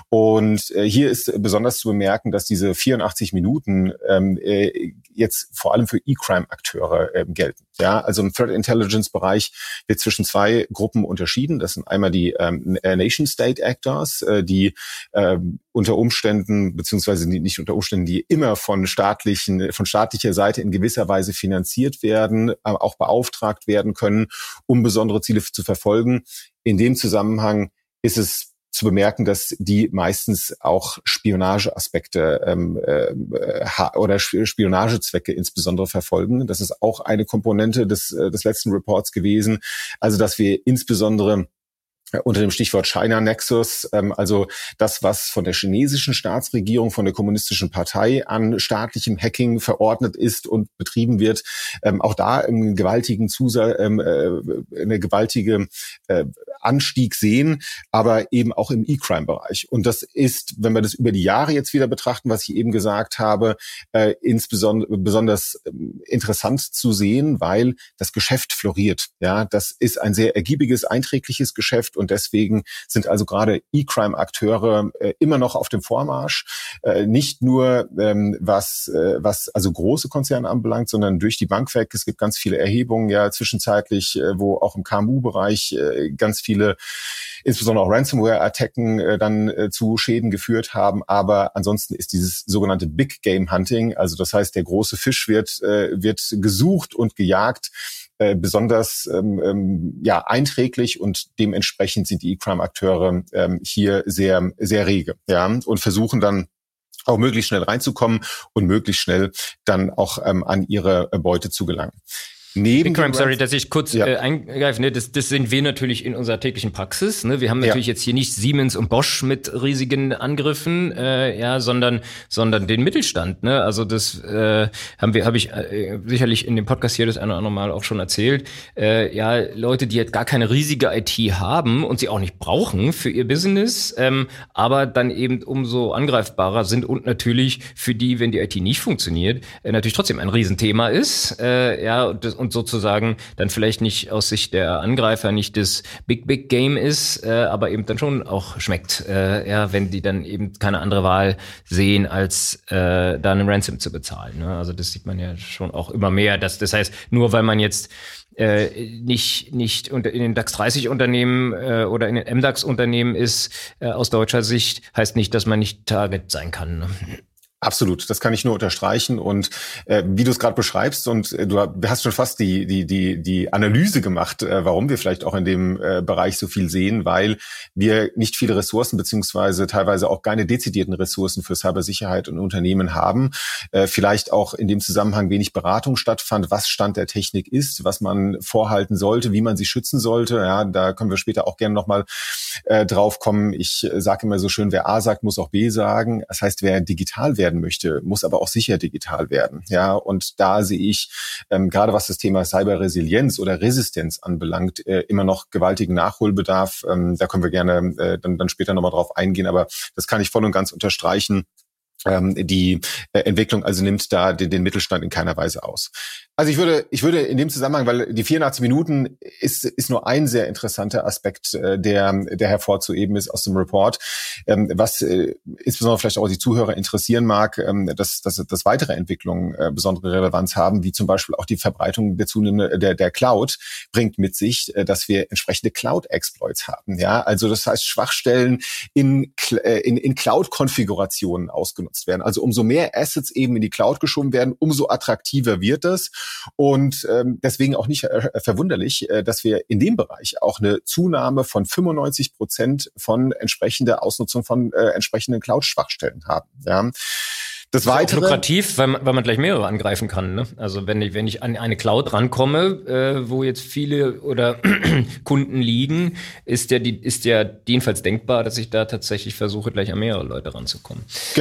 Speaker 3: Und äh, hier ist besonders zu bemerken, dass diese vierundachtzig Minuten ähm, äh, jetzt vor allem für E-Crime-Akteure äh, gelten. Ja, also im Threat Intelligence-Bereich wird zwischen zwei Gruppen unterschieden. Das sind einmal die ähm, Nation-State-Actors, äh, die äh, unter Umständen, beziehungsweise nicht unter Umständen, die immer von staatlichen, von staatlicher Seite in gewisser Weise finanziert werden, äh, auch beauftragt werden können, um besondere Ziele zu verfolgen. In dem Zusammenhang ist es zu bemerken, dass die meistens auch Spionageaspekte ähm, äh, oder Spionagezwecke insbesondere verfolgen. Das ist auch eine Komponente des, des letzten Reports gewesen. Also, dass wir insbesondere unter dem Stichwort China Nexus, ähm, also das, was von der chinesischen Staatsregierung, von der kommunistischen Partei an staatlichem Hacking verordnet ist und betrieben wird, ähm, auch da einen gewaltigen Zusa- ähm, äh, eine gewaltige äh, Anstieg sehen, aber eben auch im E-Crime-Bereich. Und das ist, wenn wir das über die Jahre jetzt wieder betrachten, was ich eben gesagt habe, äh, insbesondere besonders äh, interessant zu sehen, weil das Geschäft floriert. Ja, das ist ein sehr ergiebiges, einträgliches Geschäft. Und deswegen sind also gerade E-Crime-Akteure äh, immer noch auf dem Vormarsch. Äh, nicht nur ähm, was äh, was also große Konzerne anbelangt, sondern durch die Bank weg. Es gibt ganz viele Erhebungen ja zwischenzeitlich, äh, wo auch im K M U-Bereich äh, ganz viele, insbesondere auch Ransomware-Attacken äh, dann äh, zu Schäden geführt haben. Aber ansonsten ist dieses sogenannte Big Game Hunting, also das heißt, der große Fisch wird äh, wird gesucht und gejagt, besonders ähm, ja einträglich, und dementsprechend sind die E-Crime-Akteure ähm, hier sehr sehr rege, ja, und versuchen dann auch möglichst schnell reinzukommen und möglichst schnell dann auch ähm, an ihre Beute zu gelangen. Neben
Speaker 1: Crime, sorry, dass ich kurz
Speaker 3: ja.
Speaker 1: äh, eingreife. Ne? Das, das sind wir natürlich in unserer täglichen Praxis. Ne? Wir haben natürlich ja. jetzt hier nicht Siemens und Bosch mit riesigen Angriffen, äh, ja, sondern sondern den Mittelstand. Ne? Also das äh, haben wir, habe ich äh, sicherlich in dem Podcast hier das eine oder andere Mal auch schon erzählt. Äh, ja, Leute, die jetzt gar keine riesige I T haben und sie auch nicht brauchen für ihr Business, ähm, aber dann eben umso angreifbarer sind und natürlich für die, wenn die I T nicht funktioniert, äh, natürlich trotzdem ein Riesenthema ist. Äh, ja, und das und sozusagen dann vielleicht nicht aus Sicht der Angreifer nicht das Big, Big Game ist, äh, aber eben dann schon auch schmeckt, äh, ja, wenn die dann eben keine andere Wahl sehen, als äh, da einen Ransom zu bezahlen. Ne? Also das sieht man ja schon auch immer mehr. Dass, das heißt, nur weil man jetzt äh, nicht nicht unter in den DAX dreißig Unternehmen äh, oder in den M DAX Unternehmen ist, äh, aus deutscher Sicht, heißt nicht, dass man nicht Target sein kann. Ne?
Speaker 3: Absolut, das kann ich nur unterstreichen. Und äh, wie du es gerade beschreibst, und äh, du hast schon fast die die die die Analyse gemacht, äh, warum wir vielleicht auch in dem äh, Bereich so viel sehen, weil wir nicht viele Ressourcen beziehungsweise teilweise auch keine dezidierten Ressourcen für Cybersicherheit und Unternehmen haben. Äh, vielleicht auch in dem Zusammenhang wenig Beratung stattfand, was Stand der Technik ist, was man vorhalten sollte, wie man sie schützen sollte. Ja, da können wir später auch gerne nochmal äh, drauf kommen. Ich äh, sage immer so schön, wer A sagt, muss auch B sagen. Das heißt, wer digital werden möchte, muss aber auch sicher digital werden. Ja, und da sehe ich ähm, gerade was das Thema Cyberresilienz oder Resistenz anbelangt, äh, immer noch gewaltigen Nachholbedarf. Ähm, da können wir gerne äh, dann, dann später nochmal drauf eingehen, aber das kann ich voll und ganz unterstreichen. Ähm, die äh, Entwicklung also nimmt da den, den Mittelstand in keiner Weise aus. Also ich würde, ich würde in dem Zusammenhang, weil die vierundachtzig Minuten ist, ist nur ein sehr interessanter Aspekt, äh, der, der hervorzuheben ist aus dem Report, ähm, was äh, insbesondere vielleicht auch die Zuhörer interessieren mag, ähm, dass, dass, dass weitere Entwicklungen äh, besondere Relevanz haben, wie zum Beispiel auch die Verbreitung der zunehmenden, der, der Cloud bringt mit sich, äh, dass wir entsprechende Cloud-Exploits haben. Ja, also das heißt Schwachstellen in, in, in Cloud-Konfigurationen ausgenutzt werden. Also umso mehr Assets eben in die Cloud geschoben werden, umso attraktiver wird das. Und ähm, deswegen auch nicht äh, verwunderlich, äh, dass wir in dem Bereich auch eine Zunahme von fünfundneunzig Prozent von entsprechender Ausnutzung von äh, entsprechenden Cloud-Schwachstellen haben. Ja. Das, das
Speaker 1: Weitere, ist auch lukrativ, weil man, weil man gleich mehrere angreifen kann. Ne? Also wenn ich, wenn ich an eine Cloud rankomme, äh, wo jetzt viele oder Kunden liegen, ist ja die, ist ja jedenfalls denkbar, dass ich da tatsächlich versuche, gleich an mehrere Leute ranzukommen.
Speaker 3: Genau.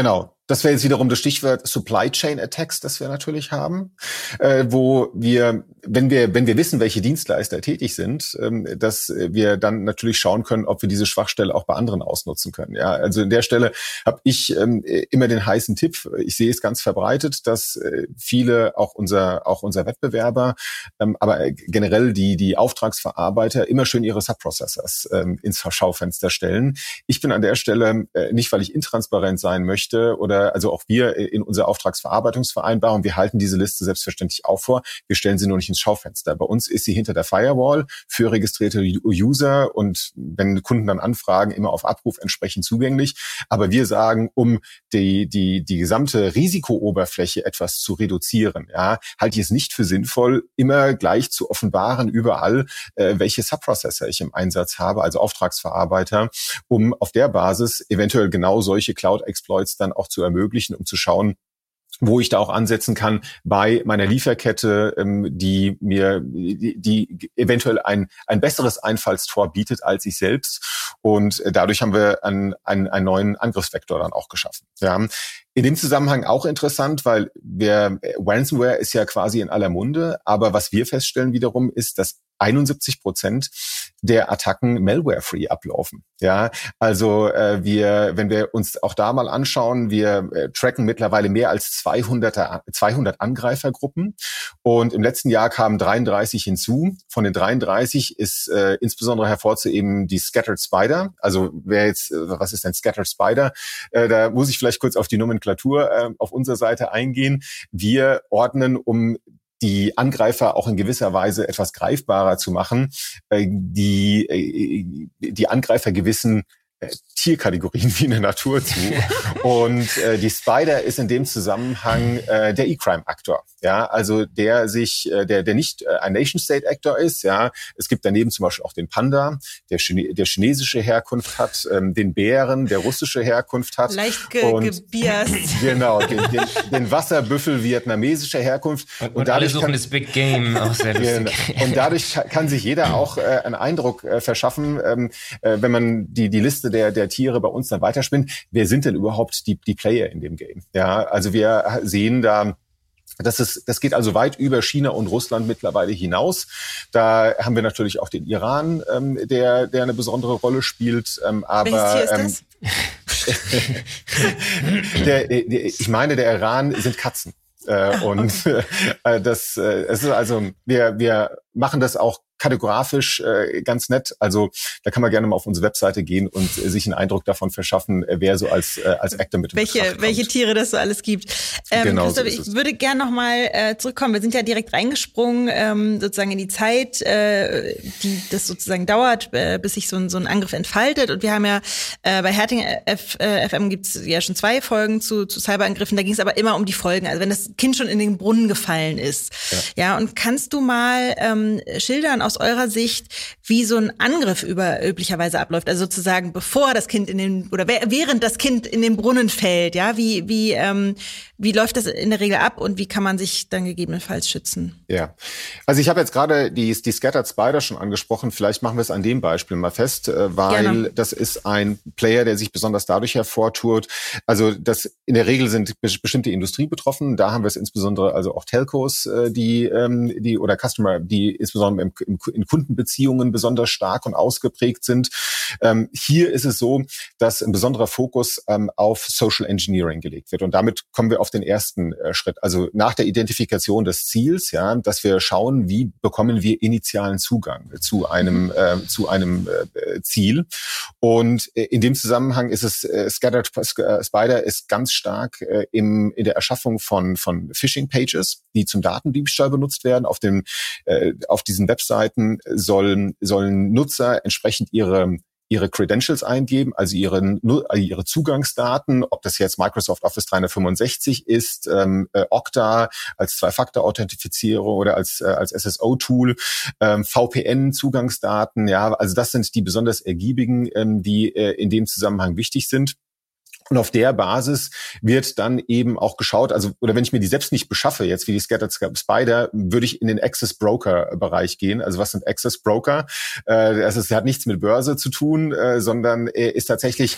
Speaker 3: Das wäre jetzt wiederum das Stichwort Supply Chain Attacks, das wir natürlich haben, äh, wo wir, wenn wir, wenn wir wissen, welche Dienstleister tätig sind, ähm, dass wir dann natürlich schauen können, ob wir diese Schwachstelle auch bei anderen ausnutzen können. Ja, also an der Stelle habe ich ähm, immer den heißen Tipp. Ich sehe es ganz verbreitet, dass äh, viele, auch unser, auch unser Wettbewerber, ähm, aber generell die, die Auftragsverarbeiter immer schön ihre Subprocessors ähm, ins Schaufenster stellen. Ich bin an der Stelle äh, nicht, weil ich intransparent sein möchte oder also auch wir in unserer Auftragsverarbeitungsvereinbarung, wir halten diese Liste selbstverständlich auch vor. Wir stellen sie nur nicht ins Schaufenster. Bei uns ist sie hinter der Firewall für registrierte User und wenn Kunden dann anfragen, immer auf Abruf entsprechend zugänglich. Aber wir sagen, um die, die, die gesamte Risikooberfläche etwas zu reduzieren, ja, halte ich es nicht für sinnvoll, immer gleich zu offenbaren überall, äh, welche Subprocessor ich im Einsatz habe, also Auftragsverarbeiter, um auf der Basis eventuell genau solche Cloud-Exploits dann auch zu ermöglichen, um zu schauen, wo ich da auch ansetzen kann bei meiner Lieferkette, ähm, die mir, die, die eventuell ein ein besseres Einfallstor bietet als ich selbst. Und dadurch haben wir einen, einen, einen neuen Angriffsvektor dann auch geschaffen. Ja. In dem Zusammenhang auch interessant, weil wir, Ransomware ist ja quasi in aller Munde, aber was wir feststellen wiederum ist, dass einundsiebzig Prozent der Attacken malware-free ablaufen. Ja, also äh, wir, wenn wir uns auch da mal anschauen, wir äh, tracken mittlerweile mehr als zweihundert Angreifergruppen und im letzten Jahr kamen dreiunddreißig hinzu. Von den dreiunddreißig ist äh, insbesondere hervorzuheben die Scattered Spider. Also wer jetzt, äh, was ist denn Scattered Spider? Äh, da muss ich vielleicht kurz auf die Nomenklatur äh, auf unserer Seite eingehen. Wir ordnen um die Angreifer auch in gewisser Weise etwas greifbarer zu machen, die die Angreifer gewissen Tierkategorien wie in der Natur zu. Und äh, die Spider ist in dem Zusammenhang äh, der E-Crime-Aktor. Ja, also der sich, äh, der der nicht äh, ein Nation-State-Actor ist. Ja, es gibt daneben zum Beispiel auch den Panda, der Chine- der chinesische Herkunft hat, ähm, den Bären, der russische Herkunft hat.
Speaker 2: Leicht ge- und, gebiased.
Speaker 3: Genau, den, den, den Wasserbüffel vietnamesischer Herkunft.
Speaker 1: Und, und alle suchen kann, das Big Game. Auch sehr lustig.
Speaker 3: Genau. Und dadurch kann sich jeder auch äh, einen Eindruck äh, verschaffen, ähm, äh, wenn man die die Liste der der Tiere bei uns dann weiterspinnt. Wer sind denn überhaupt die die Player in dem Game? Ja, also wir sehen da, das ist, das geht also weit über China und Russland mittlerweile hinaus. Da haben wir natürlich auch den Iran, ähm, der der eine besondere Rolle spielt. Ähm, aber
Speaker 2: welches Tier ist
Speaker 3: das? der, der, ich meine, der Iran sind Katzen. Äh, und äh, das, äh, es ist also, wir wir machen das auch kategoriefisch äh, ganz nett. Also da kann man gerne mal auf unsere Webseite gehen und äh, sich einen Eindruck davon verschaffen, äh, wer so als äh, als Actor mit
Speaker 2: welche welche Tiere das so alles gibt. Ähm,
Speaker 3: genau,
Speaker 2: Christoph,
Speaker 3: so
Speaker 2: ich würde gerne noch mal äh, zurückkommen. Wir sind ja direkt reingesprungen ähm, sozusagen in die Zeit, äh, die das sozusagen dauert, äh, bis sich so ein so ein Angriff entfaltet. Und wir haben ja äh, bei Herting F, äh, F M gibt's ja schon zwei Folgen zu zu Cyberangriffen. Da ging es aber immer um die Folgen. Also wenn das Kind schon in den Brunnen gefallen ist. Ja, ja, und kannst du mal ähm, schildern aus eurer Sicht, wie so ein Angriff über üblicherweise abläuft, also sozusagen bevor das Kind in den oder während das Kind in den Brunnen fällt, ja, wie wie ähm, wie läuft das in der Regel ab und wie kann man sich dann gegebenenfalls schützen?
Speaker 3: Ja, also ich habe jetzt gerade die die Scattered Spider schon angesprochen. Vielleicht machen wir es an dem Beispiel mal fest, weil Gerne. Das ist ein Player, der sich besonders dadurch hervortut. Also das in der Regel sind bestimmte Industrie betroffen. Da haben wir es insbesondere also auch Telcos, die die oder Customer, die insbesondere im, im, in Kundenbeziehungen besonders stark und ausgeprägt sind. Ähm, hier ist es so, dass ein besonderer Fokus ähm, auf Social Engineering gelegt wird. Und damit kommen wir auf den ersten äh, Schritt. Also nach der Identifikation des Ziels, ja, dass wir schauen, wie bekommen wir initialen Zugang zu einem äh, zu einem äh, Ziel. Und äh, in dem Zusammenhang ist es äh, Scattered Spider ist ganz stark äh, im in der Erschaffung von von Phishing Pages, die zum Datendiebstahl benutzt werden. Auf dem äh, auf diesen Webseiten sollen sollen Nutzer entsprechend ihre ihre Credentials eingeben, also ihre ihre Zugangsdaten, ob das jetzt Microsoft Office dreihundertfünfundsechzig ist, ähm, äh, Okta als Zwei-Faktor-Authentifizierung oder als äh, als S S O-Tool, ähm, V P N-Zugangsdaten, ja, also das sind die besonders ergiebigen, ähm, die äh, in dem Zusammenhang wichtig sind. Und auf der Basis wird dann eben auch geschaut, also oder wenn ich mir die selbst nicht beschaffe, jetzt wie die Scattered Spider, würde ich in den Access Broker Bereich gehen. Also was sind Access Broker? Äh, also es hat nichts mit Börse zu tun, äh, sondern ist tatsächlich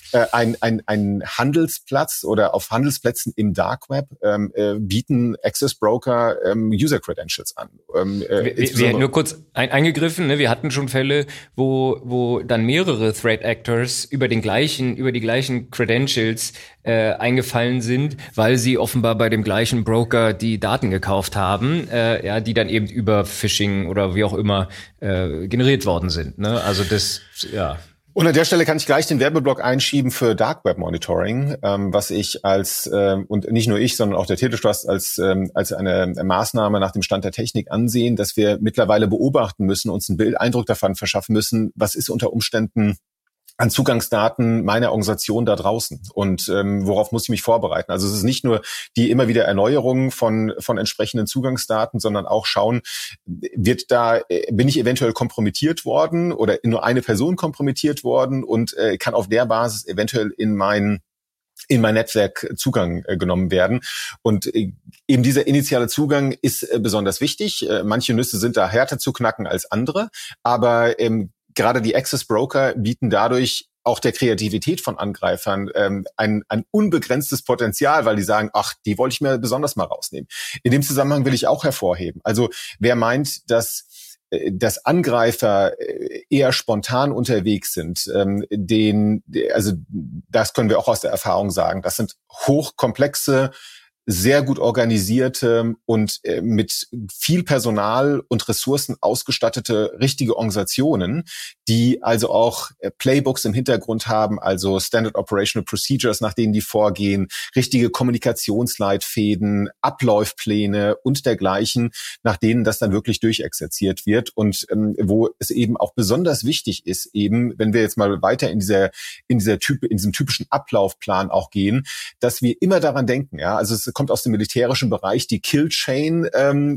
Speaker 3: äh, ein, ein, ein Handelsplatz oder auf Handelsplätzen im Dark Web ähm, äh, bieten Access Broker ähm, User Credentials an. Ähm,
Speaker 1: äh, wir, wir nur kurz ein, eingegriffen, ne? Wir hatten schon Fälle, wo, wo dann mehrere Threat Actors über den gleichen, über die gleichen Credentials äh, eingefallen sind, weil sie offenbar bei dem gleichen Broker die Daten gekauft haben, äh, ja, die dann eben über Phishing oder wie auch immer äh, generiert worden sind. Ne? Also das, ja.
Speaker 3: Und an der Stelle kann ich gleich den Werbeblock einschieben für Dark Web Monitoring, ähm, was ich als, ähm, und nicht nur ich, sondern auch der Teletrust als, ähm, als eine Maßnahme nach dem Stand der Technik ansehen, dass wir mittlerweile beobachten müssen, uns ein Bild, Eindruck davon verschaffen müssen, was ist unter Umständen an Zugangsdaten meiner Organisation da draußen und ähm, worauf muss ich mich vorbereiten. Also es ist nicht nur die immer wieder Erneuerung von von entsprechenden Zugangsdaten, sondern auch schauen, wird da bin ich eventuell kompromittiert worden oder nur eine Person kompromittiert worden und äh, kann auf der Basis eventuell in mein in mein Netzwerk Zugang äh, genommen werden. Und äh, eben dieser initiale Zugang ist äh, besonders wichtig. Äh, manche Nüsse sind da härter zu knacken als andere, aber ähm, gerade die Access Broker bieten dadurch auch der Kreativität von Angreifern ähm, ein, ein unbegrenztes Potenzial, weil die sagen, ach, die wollte ich mir besonders mal rausnehmen. In dem Zusammenhang will ich auch hervorheben. Also wer meint, dass dass Angreifer eher spontan unterwegs sind, ähm, den, also das können wir auch aus der Erfahrung sagen. Das sind hochkomplexe, sehr gut organisierte und äh, mit viel Personal und Ressourcen ausgestattete richtige Organisationen, die also auch äh, Playbooks im Hintergrund haben, also Standard Operational Procedures, nach denen die vorgehen, richtige Kommunikationsleitfäden, Ablaufpläne und dergleichen, nach denen das dann wirklich durchexerziert wird und ähm, wo es eben auch besonders wichtig ist, eben, wenn wir jetzt mal weiter in dieser in dieser Typ in diesem typischen Ablaufplan auch gehen, dass wir immer daran denken, ja, also es kommt aus dem militärischen Bereich, die Kill-Chain-Theorie.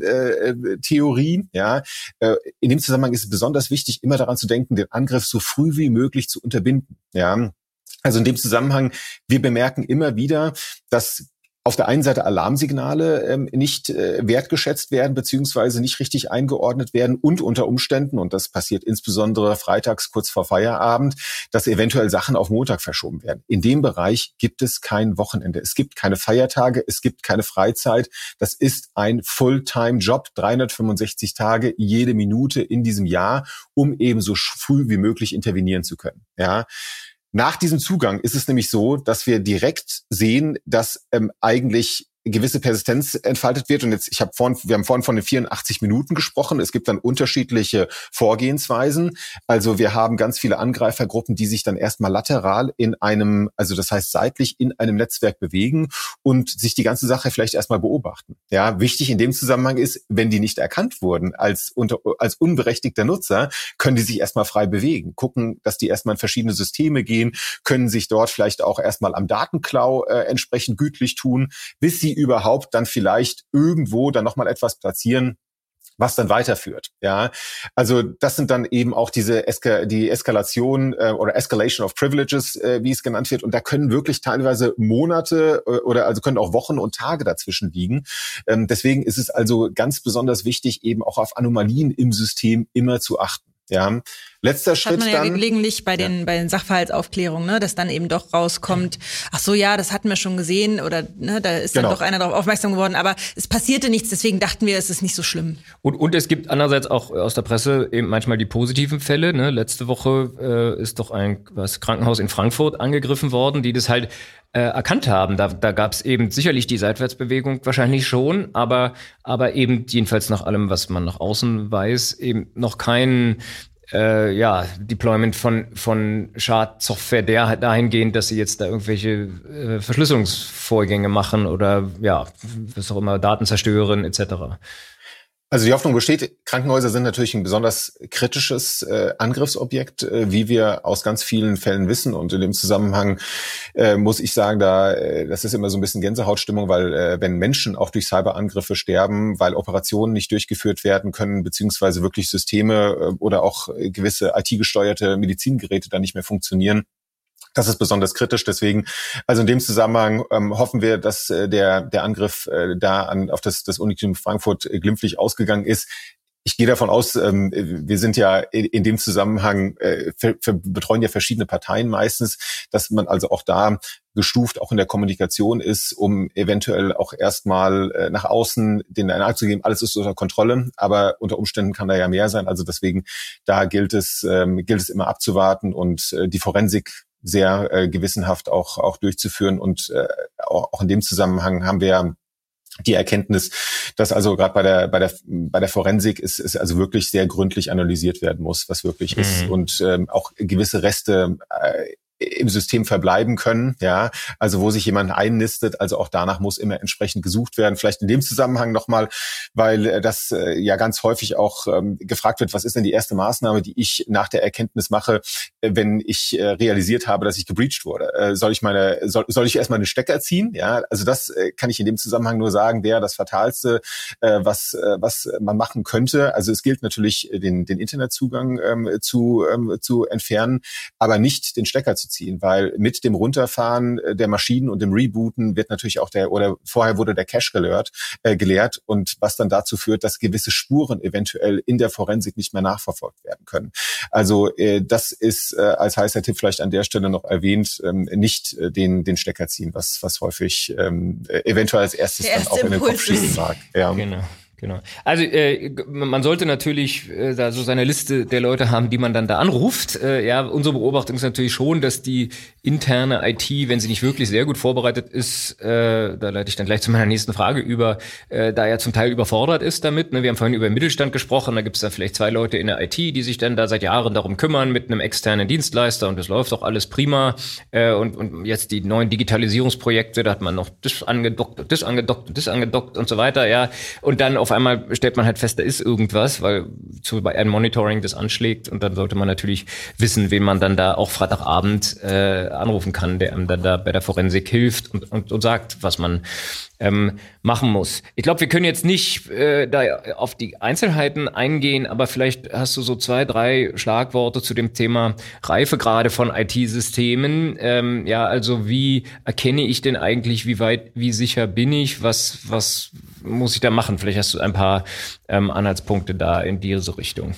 Speaker 3: Ähm, äh, ja. Äh, in dem Zusammenhang ist es besonders wichtig, immer daran zu denken, den Angriff so früh wie möglich zu unterbinden. Ja. Also in dem Zusammenhang, wir bemerken immer wieder, dass auf der einen Seite Alarmsignale ähm, nicht äh, wertgeschätzt werden beziehungsweise nicht richtig eingeordnet werden und unter Umständen, und das passiert insbesondere freitags kurz vor Feierabend, dass eventuell Sachen auf Montag verschoben werden. In dem Bereich gibt es kein Wochenende. Es gibt keine Feiertage, es gibt keine Freizeit. Das ist ein Fulltime-Job, dreihundertfünfundsechzig Tage, jede Minute in diesem Jahr, um eben so früh wie möglich intervenieren zu können. Ja. Nach diesem Zugang ist es nämlich so, dass wir direkt sehen, dass ähm, eigentlich gewisse Persistenz entfaltet wird. Und jetzt, ich habe vorhin, wir haben vorhin von den vierundachtzig Minuten gesprochen. Es gibt dann unterschiedliche Vorgehensweisen. Also wir haben ganz viele Angreifergruppen, die sich dann erstmal lateral in einem, also das heißt seitlich in einem Netzwerk bewegen und sich die ganze Sache vielleicht erstmal beobachten. Ja, wichtig in dem Zusammenhang ist, wenn die nicht erkannt wurden als unter, als unberechtigter Nutzer, können die sich erstmal frei bewegen, gucken, dass die erstmal in verschiedene Systeme gehen, können sich dort vielleicht auch erstmal am Datenklau äh, entsprechend gütlich tun, bis sie überhaupt dann vielleicht irgendwo dann nochmal etwas platzieren, was dann weiterführt. Ja, also das sind dann eben auch diese Eska- die Eskalation äh, oder Escalation of Privileges, äh, wie es genannt wird. Und da können wirklich teilweise Monate äh, oder also können auch Wochen und Tage dazwischen liegen. Ähm, deswegen ist es also ganz besonders wichtig, eben auch auf Anomalien im System immer zu achten. Ja, letzter Schritt dann.
Speaker 2: Hat man ja gelegentlich bei den, ja. bei den Sachverhaltsaufklärungen, ne, dass dann eben doch rauskommt, ach so, ja, das hatten wir schon gesehen oder ne, da ist dann genau. doch einer darauf aufmerksam geworden, aber es passierte nichts, deswegen dachten wir, es ist nicht so schlimm.
Speaker 1: Und, und es gibt andererseits auch aus der Presse eben manchmal die positiven Fälle. Ne? Letzte Woche äh, ist doch ein was, Krankenhaus in Frankfurt angegriffen worden, die das halt äh, erkannt haben. Da, da gab es eben sicherlich die Seitwärtsbewegung wahrscheinlich schon, aber, aber eben jedenfalls nach allem, was man nach außen weiß, eben noch kein Äh, ja, Deployment von von Schadsoftware der dahingehend, dass sie jetzt da irgendwelche äh, Verschlüsselungsvorgänge machen oder ja, was auch immer, Daten zerstören et cetera.
Speaker 3: Also die Hoffnung besteht, Krankenhäuser sind natürlich ein besonders kritisches äh, Angriffsobjekt, äh, wie wir aus ganz vielen Fällen wissen. Und in dem Zusammenhang äh, muss ich sagen, da äh, das ist immer so ein bisschen Gänsehautstimmung, weil äh, wenn Menschen auch durch Cyberangriffe sterben, weil Operationen nicht durchgeführt werden können, beziehungsweise wirklich Systeme äh, oder auch äh, gewisse I T-gesteuerte Medizingeräte dann nicht mehr funktionieren, das ist besonders kritisch. Deswegen, also in dem Zusammenhang ähm, hoffen wir, dass äh, der der Angriff äh, da an auf das das Uniklinikum Frankfurt äh, glimpflich ausgegangen ist. Ich gehe davon aus, ähm, wir sind ja in, in dem Zusammenhang, äh, für, für betreuen ja verschiedene Parteien meistens, dass man also auch da gestuft auch in der Kommunikation ist, um eventuell auch erstmal äh, nach außen den Eindruck zu geben, alles ist unter Kontrolle, aber unter Umständen kann da ja mehr sein. Also deswegen, da gilt es, ähm, gilt es immer abzuwarten und äh, die Forensik sehr äh, gewissenhaft auch auch durchzuführen. Und äh, auch, auch in dem Zusammenhang haben wir die Erkenntnis, dass also gerade bei der bei der bei der Forensik ist ist also wirklich sehr gründlich analysiert werden muss, was wirklich mhm. ist und ähm, auch gewisse Reste äh, im System verbleiben können, ja, also wo sich jemand einnistet, also auch danach muss immer entsprechend gesucht werden. Vielleicht in dem Zusammenhang nochmal, weil äh, das äh, ja ganz häufig auch ähm, gefragt wird, was ist denn die erste Maßnahme, die ich nach der Erkenntnis mache, äh, wenn ich äh, realisiert habe, dass ich gebreached wurde? Äh, soll ich meine, soll, soll ich erstmal einen Stecker ziehen? Ja, also das äh, kann ich in dem Zusammenhang nur sagen, wäre das Fatalste, äh, was äh, was man machen könnte. Also es gilt natürlich, den den Internetzugang ähm, zu ähm, zu entfernen, aber nicht den Stecker zu ziehen, weil mit dem Runterfahren der Maschinen und dem Rebooten wird natürlich auch der, oder vorher wurde der Cache geleert, äh, geleert und was dann dazu führt, dass gewisse Spuren eventuell in der Forensik nicht mehr nachverfolgt werden können. Also äh, das ist äh, als heißer Tipp vielleicht an der Stelle noch erwähnt, ähm, nicht äh, den den Stecker ziehen, was was häufig ähm, eventuell als erstes dann auch in den Kopf schießen mag. Ja.
Speaker 1: Genau. Genau. Also äh, man sollte natürlich äh, da so seine Liste der Leute haben, die man dann da anruft. Äh, ja, unsere Beobachtung ist natürlich schon, dass die interne I T, wenn sie nicht wirklich sehr gut vorbereitet ist, äh, da leite ich dann gleich zu meiner nächsten Frage über, äh, da ja zum Teil überfordert ist damit. Ne? Wir haben vorhin über den Mittelstand gesprochen, da gibt es da vielleicht zwei Leute in der I T, die sich dann da seit Jahren darum kümmern mit einem externen Dienstleister und das läuft auch alles prima. Äh, und, und jetzt die neuen Digitalisierungsprojekte, da hat man noch das angedockt, das angedockt, das angedockt und so weiter, ja. Und dann auf einmal stellt man halt fest, da ist irgendwas, weil zu bei einem Monitoring das anschlägt und dann sollte man natürlich wissen, wen man dann da auch Freitagabend äh, anrufen kann, der einem dann da bei der Forensik hilft und, und, und sagt, was man ähm, machen muss. Ich glaube, wir können jetzt nicht äh, da auf die Einzelheiten eingehen, aber vielleicht hast du so zwei, drei Schlagworte zu dem Thema Reifegrade von I T-Systemen. Ähm, ja, also wie erkenne ich denn eigentlich, wie weit, wie sicher bin ich, was, was muss ich da machen? Vielleicht hast du ein paar ähm, Anhaltspunkte da in diese Richtung.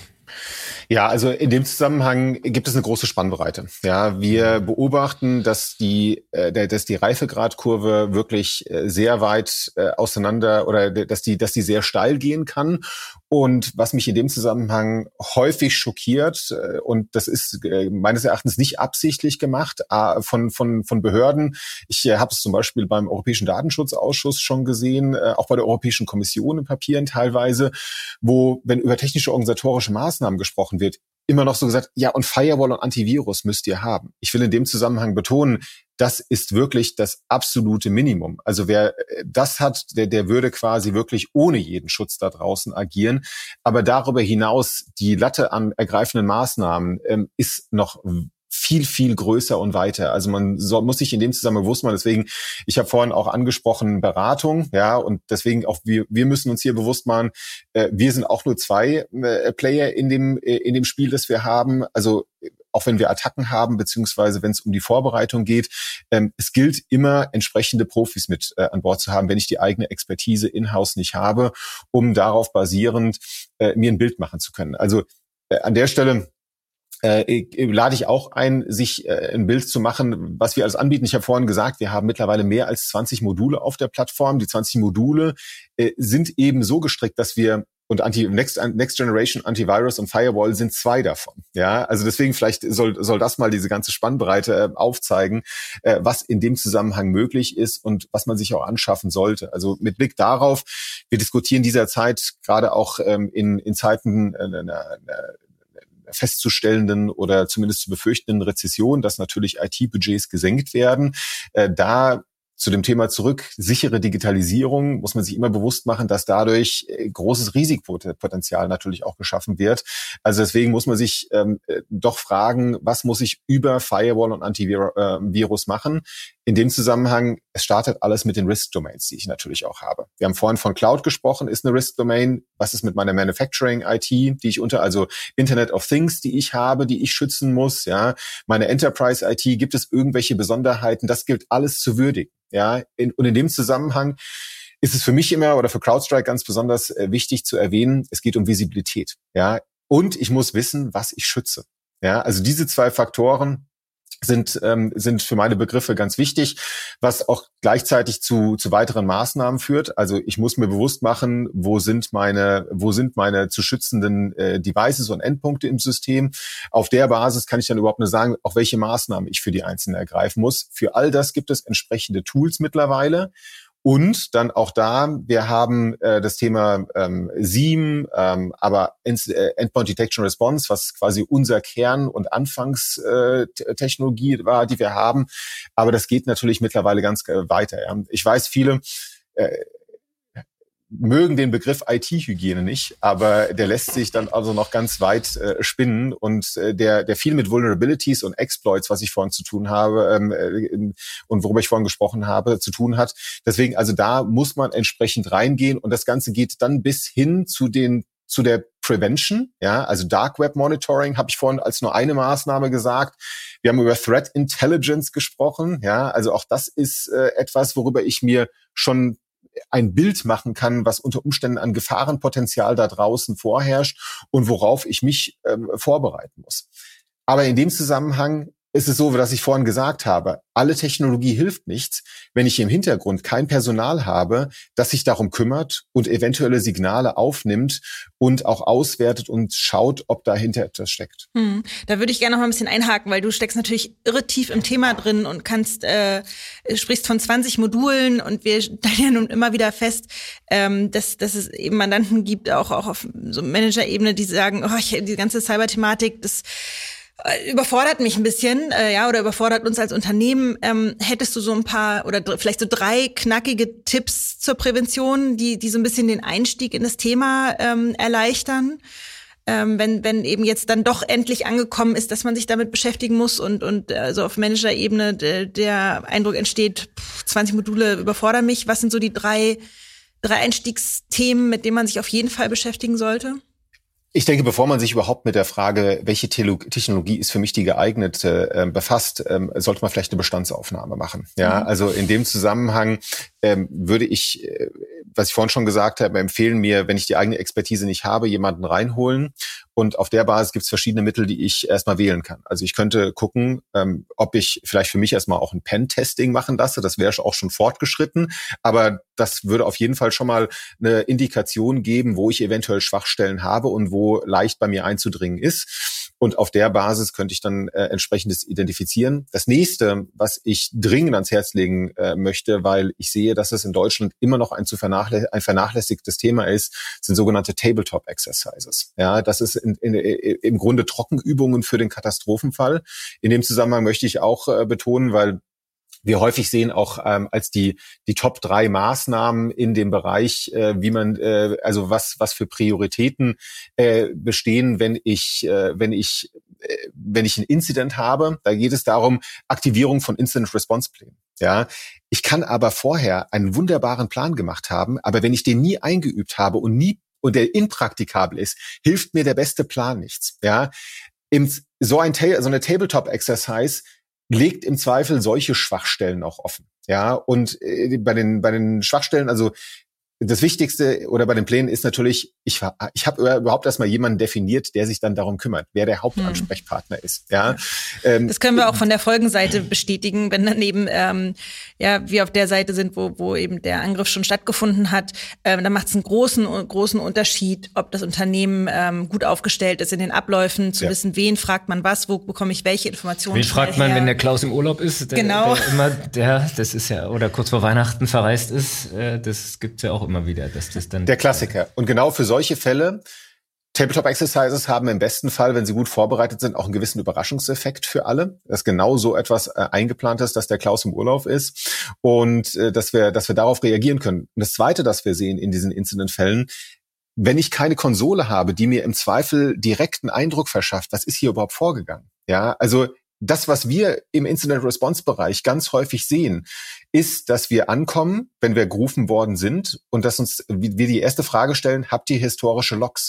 Speaker 3: Ja, also in dem Zusammenhang gibt es eine große Spannbreite. Ja, wir beobachten, dass die, äh, dass die Reifegradkurve wirklich äh, sehr weit äh, auseinander oder dass die, dass die sehr steil gehen kann. Und was mich in dem Zusammenhang häufig schockiert, äh, und das ist äh, meines Erachtens nicht absichtlich gemacht äh, von von von Behörden. Ich äh, habe es zum Beispiel beim Europäischen Datenschutzausschuss schon gesehen, äh, auch bei der Europäischen Kommission in Papieren teilweise, wo, wenn über technische organisatorische Maßnahmen gesprochen wird, immer noch so gesagt, ja, und Firewall und Antivirus müsst ihr haben. Ich will in dem Zusammenhang betonen, das ist wirklich das absolute Minimum. Also wer das hat, der, der würde quasi wirklich ohne jeden Schutz da draußen agieren. Aber darüber hinaus, die Latte an ergreifenden Maßnahmen ähm, ist noch viel, viel größer und weiter. Also man soll, muss sich in dem Zusammenhang bewusst machen. Deswegen, ich habe vorhin auch angesprochen, Beratung, ja, und deswegen auch wir, wir müssen uns hier bewusst machen, äh, wir sind auch nur zwei äh, Player in dem, äh, in dem Spiel, das wir haben. Also auch wenn wir Attacken haben, beziehungsweise wenn es um die Vorbereitung geht, ähm, es gilt immer, entsprechende Profis mit äh, an Bord zu haben, wenn ich die eigene Expertise in-house nicht habe, um darauf basierend äh, mir ein Bild machen zu können. Also äh, an der Stelle Äh, lade ich auch ein, sich äh, ein Bild zu machen, was wir alles anbieten. Ich habe vorhin gesagt, wir haben mittlerweile mehr als zwanzig Module auf der Plattform. Die zwanzig Module äh, sind eben so gestrickt, dass wir und Anti Next, Next Generation Antivirus und Firewall sind zwei davon. Ja, also deswegen vielleicht soll soll das mal diese ganze Spannbreite äh, aufzeigen, äh, was in dem Zusammenhang möglich ist und was man sich auch anschaffen sollte. Also mit Blick darauf, wir diskutieren dieser Zeit gerade auch ähm, in in Zeiten äh, einer, einer festzustellenden oder zumindest zu befürchtenden Rezession, dass natürlich I T-Budgets gesenkt werden. Äh, da zu dem Thema zurück, sichere Digitalisierung, muss man sich immer bewusst machen, dass dadurch äh, großes Risikopotenzial natürlich auch geschaffen wird. Also deswegen muss man sich ähm, doch fragen, was muss ich über Firewall und Antivirus machen? In dem Zusammenhang, es startet alles mit den Risk-Domains, die ich natürlich auch habe. Wir haben vorhin von Cloud gesprochen, ist eine Risk-Domain. Was ist mit meiner Manufacturing-I T, die ich unter, also Internet of Things, die ich habe, die ich schützen muss, ja. Meine Enterprise-I T, gibt es irgendwelche Besonderheiten? Das gilt alles zu würdigen, ja. In, und in dem Zusammenhang ist es für mich immer oder für CrowdStrike ganz besonders äh, wichtig zu erwähnen, es geht um Visibilität. Ja, und ich muss wissen, was ich schütze. Ja, also diese zwei Faktoren sind ähm, sind für meine Begriffe ganz wichtig, was auch gleichzeitig zu zu weiteren Maßnahmen führt. Also ich muss mir bewusst machen, wo sind meine wo sind meine zu schützenden äh, Devices und Endpunkte im System. Auf der Basis kann ich dann überhaupt nur sagen, auch welche Maßnahmen ich für die einzelnen ergreifen muss. Für all das gibt es entsprechende Tools mittlerweile. Und dann auch da, wir haben äh, das Thema ähm, S I E M, ähm, aber Endpoint Detection Response, was quasi unser Kern- und Anfangstechnologie äh, war, die wir haben. Aber das geht natürlich mittlerweile ganz äh, weiter. Ja. Ich weiß, viele äh, mögen den Begriff I T-Hygiene nicht, aber der lässt sich dann also noch ganz weit äh, spinnen und äh, der der viel mit Vulnerabilities und Exploits, was ich vorhin zu tun habe ähm, äh, und worüber ich vorhin gesprochen habe, zu tun hat. Deswegen, also da muss man entsprechend reingehen und das Ganze geht dann bis hin zu den zu der Prevention, ja, also Dark Web Monitoring habe ich vorhin als nur eine Maßnahme gesagt. Wir haben über Threat Intelligence gesprochen, ja, also auch das ist äh, etwas, worüber ich mir schon ein Bild machen kann, was unter Umständen an Gefahrenpotenzial da draußen vorherrscht und worauf ich mich ähm, vorbereiten muss. Aber in dem Zusammenhang ist es so, dass ich vorhin gesagt habe, alle Technologie hilft nichts, wenn ich im Hintergrund kein Personal habe, das sich darum kümmert und eventuelle Signale aufnimmt und auch auswertet und schaut, ob dahinter etwas steckt.
Speaker 2: Hm. Da würde ich gerne noch mal ein bisschen einhaken, weil du steckst natürlich irre tief im Thema drin und kannst äh, sprichst von zwanzig Modulen und wir stellen ja nun immer wieder fest, ähm, dass, dass es eben Mandanten gibt, auch, auch auf so Manager-Ebene, die sagen, oh, ich, die ganze Cyber-Thematik, das überfordert mich ein bisschen, äh, ja, oder überfordert uns als Unternehmen. Ähm, hättest du so ein paar oder dr- vielleicht so drei knackige Tipps zur Prävention, die die so ein bisschen den Einstieg in das Thema ähm, erleichtern? Ähm, wenn wenn eben jetzt dann doch endlich angekommen ist, dass man sich damit beschäftigen muss und und also auf Manager-Ebene der, der Eindruck entsteht, pff, zwanzig Module überfordern mich. Was sind so die drei drei Einstiegsthemen, mit denen man sich auf jeden Fall beschäftigen sollte?
Speaker 3: Ich denke, bevor man sich überhaupt mit der Frage, welche Technologie ist für mich die geeignete, äh, befasst, ähm, sollte man vielleicht eine Bestandsaufnahme machen. Ja, mhm. Also in dem Zusammenhang ähm, würde ich, äh, was ich vorhin schon gesagt habe, empfehlen mir, wenn ich die eigene Expertise nicht habe, jemanden reinholen. Und auf der Basis gibt es verschiedene Mittel, die ich erstmal wählen kann. Also ich könnte gucken, ähm, ob ich vielleicht für mich erstmal auch ein Pen-Testing machen lasse. Das wäre auch schon fortgeschritten. Aber das würde auf jeden Fall schon mal eine Indikation geben, wo ich eventuell Schwachstellen habe und wo leicht bei mir einzudringen ist. Und auf der Basis könnte ich dann äh, entsprechendes identifizieren. Das nächste, was ich dringend ans Herz legen äh, möchte, weil ich sehe, dass es in Deutschland immer noch ein zu vernachlä- ein vernachlässigtes Thema ist, sind sogenannte Tabletop-Exercises. Ja, das ist in, in, in, im Grunde Trockenübungen für den Katastrophenfall. In dem Zusammenhang möchte ich auch äh, betonen, weil wir häufig sehen auch ähm, als die die Top drei Maßnahmen in dem Bereich, äh, wie man äh, also was was für Prioritäten äh, bestehen, wenn ich äh, wenn ich äh, wenn ich ein Incident habe. Da geht es darum Aktivierung von Incident Response Plänen. Ja, ich kann aber vorher einen wunderbaren Plan gemacht haben, aber wenn ich den nie eingeübt habe und nie und der impraktikabel ist, hilft mir der beste Plan nichts. Ja, im, so ein so eine Tabletop-Exercise legt im Zweifel solche Schwachstellen auch offen. Ja, und äh, bei den bei den Schwachstellen, also das Wichtigste oder bei den Plänen ist natürlich, ich ich habe überhaupt erstmal jemanden definiert, der sich dann darum kümmert, wer der Hauptansprechpartner hm. ist. Ja, ähm,
Speaker 2: das können wir auch von der Folgenseite bestätigen, wenn daneben ähm, ja wir auf der Seite sind, wo wo eben der Angriff schon stattgefunden hat. Ähm, da macht es einen großen großen Unterschied, ob das Unternehmen ähm, gut aufgestellt ist in den Abläufen, zu ja. wissen, wen fragt man was, wo bekomme ich welche Informationen.
Speaker 1: Wen fragt man, her. Wenn der Klaus im Urlaub ist? Der,
Speaker 2: genau.
Speaker 1: Der immer, der, das ist ja oder kurz vor Weihnachten verreist ist. Äh, das gibt's ja auch immer wieder, dass das dann
Speaker 3: der Klassiker. Und genau für solche Fälle, Tabletop-Exercises haben im besten Fall, wenn sie gut vorbereitet sind, auch einen gewissen Überraschungseffekt für alle, dass genau so etwas äh, eingeplant ist, dass der Klaus im Urlaub ist und äh, dass wir, dass wir darauf reagieren können. Und das Zweite, das wir sehen in diesen Incident-Fällen, wenn ich keine Konsole habe, die mir im Zweifel direkten Eindruck verschafft, was ist hier überhaupt vorgegangen? Ja, also das, was wir im Incident-Response-Bereich ganz häufig sehen, ist, dass wir ankommen, wenn wir gerufen worden sind und dass uns wir die erste Frage stellen, habt ihr historische Logs?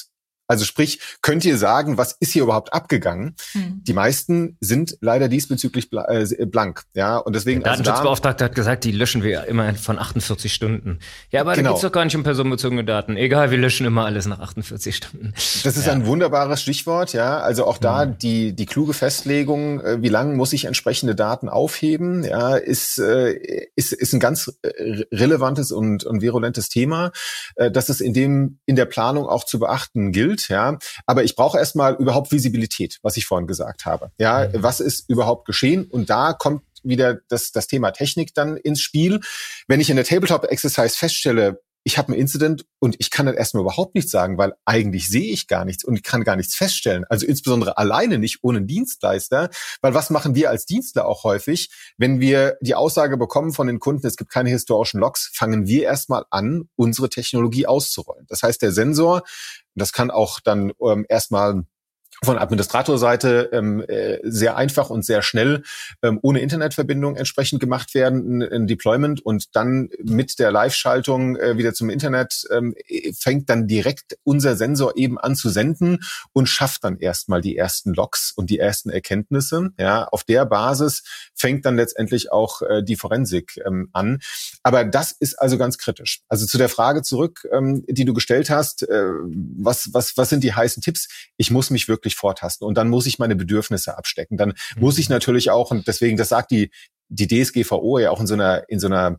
Speaker 3: Also sprich, könnt ihr sagen, was ist hier überhaupt abgegangen? Hm. Die meisten sind leider diesbezüglich blank. Ja, und deswegen.
Speaker 1: Der Datenschutzbeauftragte also hat gesagt, die löschen wir immer von achtundvierzig Stunden. Ja, aber genau. Da geht's doch gar nicht um personenbezogene Daten. Egal, wir löschen immer alles nach achtundvierzig Stunden.
Speaker 3: Das ist ja. ein wunderbares Stichwort. Ja, also auch da hm. die die kluge Festlegung, wie lange muss ich entsprechende Daten aufheben? Ja, ist ist ist ein ganz relevantes und und virulentes Thema, das es in dem in der Planung auch zu beachten gilt. Ja, aber ich brauche erstmal überhaupt Visibilität, was ich vorhin gesagt habe. Ja, mhm. was ist überhaupt geschehen? Und da kommt wieder das, das Thema Technik dann ins Spiel. Wenn ich in der Tabletop-Exercise feststelle, ich habe ein Incident und ich kann dann erstmal überhaupt nichts sagen, weil eigentlich sehe ich gar nichts und ich kann gar nichts feststellen. Also insbesondere alleine nicht ohne einen Dienstleister, weil was machen wir als Dienstler auch häufig? Wenn wir die Aussage bekommen von den Kunden, es gibt keine historischen Logs, fangen wir erstmal an, unsere Technologie auszurollen. Das heißt, der Sensor, das kann auch dann ähm, erstmal von Administratorseite ähm, äh, sehr einfach und sehr schnell ähm, ohne Internetverbindung entsprechend gemacht werden, ein, ein Deployment, und dann mit der Live-Schaltung äh, wieder zum Internet ähm, fängt dann direkt unser Sensor eben an zu senden und schafft dann erstmal die ersten Logs und die ersten Erkenntnisse. Ja, auf der Basis fängt dann letztendlich auch äh, die Forensik ähm, an. Aber das ist also ganz kritisch. Also zu der Frage zurück, ähm, die du gestellt hast, äh, was was was sind die heißen Tipps? Ich muss mich wirklich vortasten und dann muss ich meine Bedürfnisse abstecken. Dann mhm. muss ich natürlich auch, und deswegen, das sagt die die D S G V O ja auch in so einer in so einer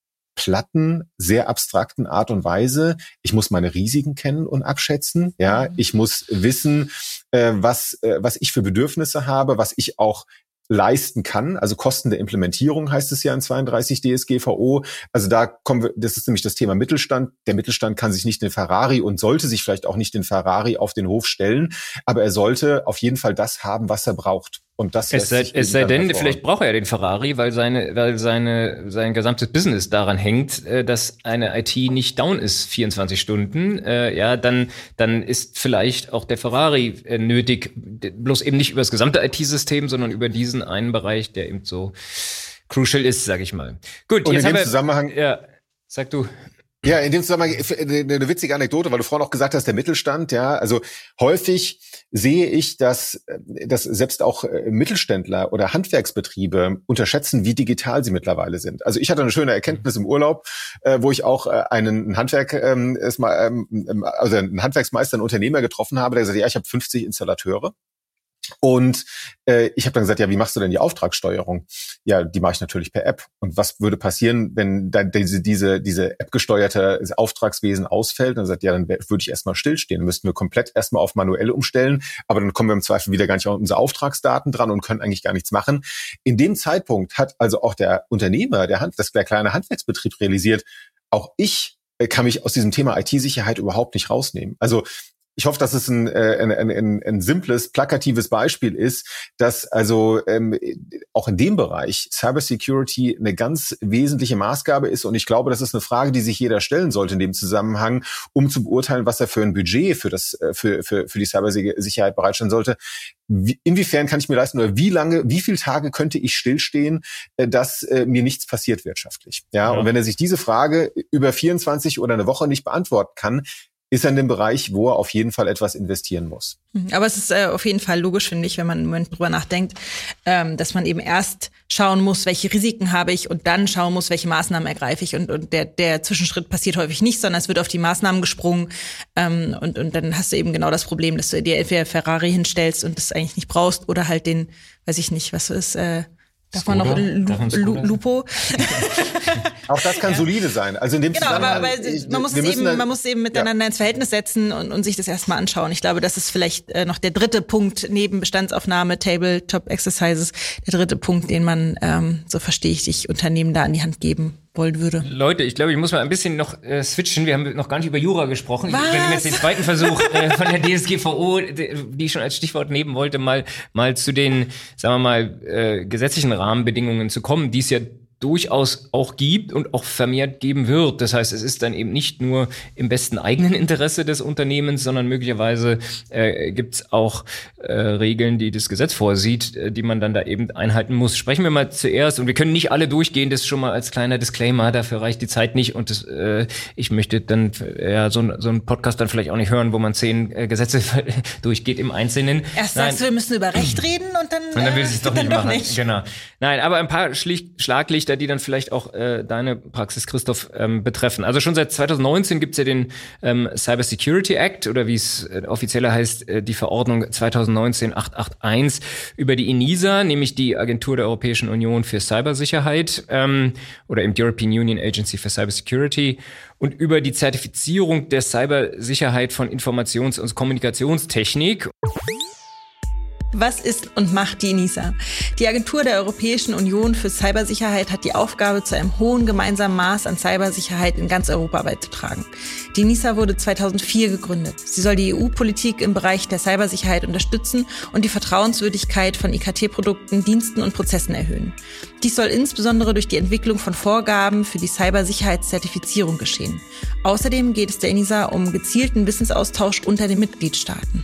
Speaker 3: platten, sehr abstrakten Art und Weise. Ich muss meine Risiken kennen und abschätzen. Ja, mhm. ich muss wissen, äh, was äh, was ich für Bedürfnisse habe, was ich auch leisten kann, also Kosten der Implementierung heißt es ja in zweiunddreißig D S G V O. Also da kommen wir, das ist nämlich das Thema Mittelstand. Der Mittelstand kann sich nicht den Ferrari und sollte sich vielleicht auch nicht den Ferrari auf den Hof stellen, aber er sollte auf jeden Fall das haben, was er braucht. Und das
Speaker 1: es sei, es sei denn, vielleicht braucht er ja den Ferrari, weil seine, weil seine, sein gesamtes Business daran hängt, dass eine I T nicht down ist vierundzwanzig Stunden. Äh, ja, dann, dann ist vielleicht auch der Ferrari äh, nötig, bloß eben nicht über das gesamte I T-System, sondern über diesen einen Bereich, der eben so crucial ist, sag ich mal. Gut,
Speaker 3: und
Speaker 1: jetzt
Speaker 3: in dem
Speaker 1: haben wir,
Speaker 3: Zusammenhang,
Speaker 1: ja, sag du.
Speaker 3: Ja, in dem Zusammenhang eine witzige Anekdote, weil du vorhin auch gesagt hast, der Mittelstand, ja, also häufig sehe ich, dass, dass selbst auch Mittelständler oder Handwerksbetriebe unterschätzen, wie digital sie mittlerweile sind. Also ich hatte eine schöne Erkenntnis im Urlaub, wo ich auch einen Handwerk, also einen Handwerksmeister, einen Unternehmer getroffen habe, der gesagt hat, ja, ich habe fünfzig Installateure. Und äh, ich habe dann gesagt, ja, wie machst du denn die Auftragssteuerung? Ja, die mache ich natürlich per App. Und was würde passieren, wenn dann diese diese diese App-gesteuerte Auftragswesen ausfällt? Dann sagt, ja, dann würde ich erstmal stillstehen. Dann müssten wir komplett erstmal auf manuell umstellen. Aber dann kommen wir im Zweifel wieder gar nicht an unsere Auftragsdaten dran und können eigentlich gar nichts machen. In dem Zeitpunkt hat also auch der Unternehmer, der Hand, das der kleine Handwerksbetrieb realisiert, auch ich kann mich aus diesem Thema I T-Sicherheit überhaupt nicht rausnehmen. Also ich hoffe, dass es ein, ein, ein, ein, ein simples, plakatives Beispiel ist, dass also ähm, auch in dem Bereich Cybersecurity eine ganz wesentliche Maßgabe ist. Und ich glaube, das ist eine Frage, die sich jeder stellen sollte in dem Zusammenhang, um zu beurteilen, was er für ein Budget für das für für für die Cybersicherheit bereitstellen sollte. Wie, inwiefern kann ich mir leisten, oder wie lange, wie viele Tage könnte ich stillstehen, dass äh, mir nichts passiert wirtschaftlich? Ja, ja, und wenn er sich diese Frage über vierundzwanzig oder eine Woche nicht beantworten kann, ist er in dem Bereich, wo er auf jeden Fall etwas investieren muss.
Speaker 2: Aber es ist äh, auf jeden Fall logisch, finde ich, wenn man einen Moment drüber nachdenkt, ähm, dass man eben erst schauen muss, welche Risiken habe ich, und dann schauen muss, welche Maßnahmen ergreife ich. Und, und der, der Zwischenschritt passiert häufig nicht, sondern es wird auf die Maßnahmen gesprungen. Ähm, und, und dann hast du eben genau das Problem, dass du dir entweder Ferrari hinstellst und das eigentlich nicht brauchst, oder halt den, weiß ich nicht, was ist, äh, darf man noch Lu- Lu- Lupo?
Speaker 3: Auch das kann ja solide sein. Also in dem
Speaker 2: genau, aber, aber man muss es eben, man muss eben miteinander ja. ins Verhältnis setzen und, und sich das erstmal anschauen. Ich glaube, das ist vielleicht äh, noch der dritte Punkt neben Bestandsaufnahme, Tabletop Exercises, der dritte Punkt, den man, ähm, so verstehe ich dich, Unternehmen da an die Hand geben wollen würde.
Speaker 1: Leute, ich glaube, ich muss mal ein bisschen noch äh, switchen. Wir haben noch gar nicht über Jura gesprochen. Was? Ich nehme jetzt den zweiten Versuch äh, von der D S G V O, die ich schon als Stichwort nehmen wollte, mal mal zu den, sagen wir mal, äh, gesetzlichen Rahmenbedingungen zu kommen, die es ja durchaus auch gibt und auch vermehrt geben wird. Das heißt, es ist dann eben nicht nur im besten eigenen Interesse des Unternehmens, sondern möglicherweise äh, gibt es auch äh, Regeln, die das Gesetz vorsieht, äh, die man dann da eben einhalten muss. Sprechen wir mal zuerst, und wir können nicht alle durchgehen, das schon mal als kleiner Disclaimer, dafür reicht die Zeit nicht, und das, äh, ich möchte dann ja so, so einen Podcast dann vielleicht auch nicht hören, wo man zehn äh, Gesetze durchgeht im Einzelnen.
Speaker 2: Erst sagst du, wir müssen über Recht reden und dann
Speaker 1: und dann will sie es
Speaker 2: äh,
Speaker 1: doch nicht
Speaker 2: doch
Speaker 1: machen.
Speaker 2: Nicht.
Speaker 1: Genau. Nein, aber ein paar Schlicht, Schlaglichter, die dann vielleicht auch äh, deine Praxis, Christoph, ähm, betreffen. Also schon seit zwanzig neunzehn gibt's ja den ähm, Cyber Security Act, oder wie es äh, offizieller heißt, äh, die Verordnung zwanzig neunzehn achthunderteinundachtzig über die ENISA, nämlich die Agentur der Europäischen Union für Cybersicherheit, ähm, oder eben die European Union Agency for Cyber Security, und über die Zertifizierung der Cybersicherheit von Informations- und Kommunikationstechnik.
Speaker 2: Was ist und macht die ENISA? Die Agentur der Europäischen Union für Cybersicherheit hat die Aufgabe, zu einem hohen gemeinsamen Maß an Cybersicherheit in ganz Europa beizutragen. Die ENISA wurde zweitausendvier gegründet. Sie soll die E U-Politik im Bereich der Cybersicherheit unterstützen und die Vertrauenswürdigkeit von I K T-Produkten, Diensten und Prozessen erhöhen. Dies soll insbesondere durch die Entwicklung von Vorgaben für die Cybersicherheitszertifizierung geschehen. Außerdem geht es der ENISA um gezielten Wissensaustausch unter den Mitgliedstaaten.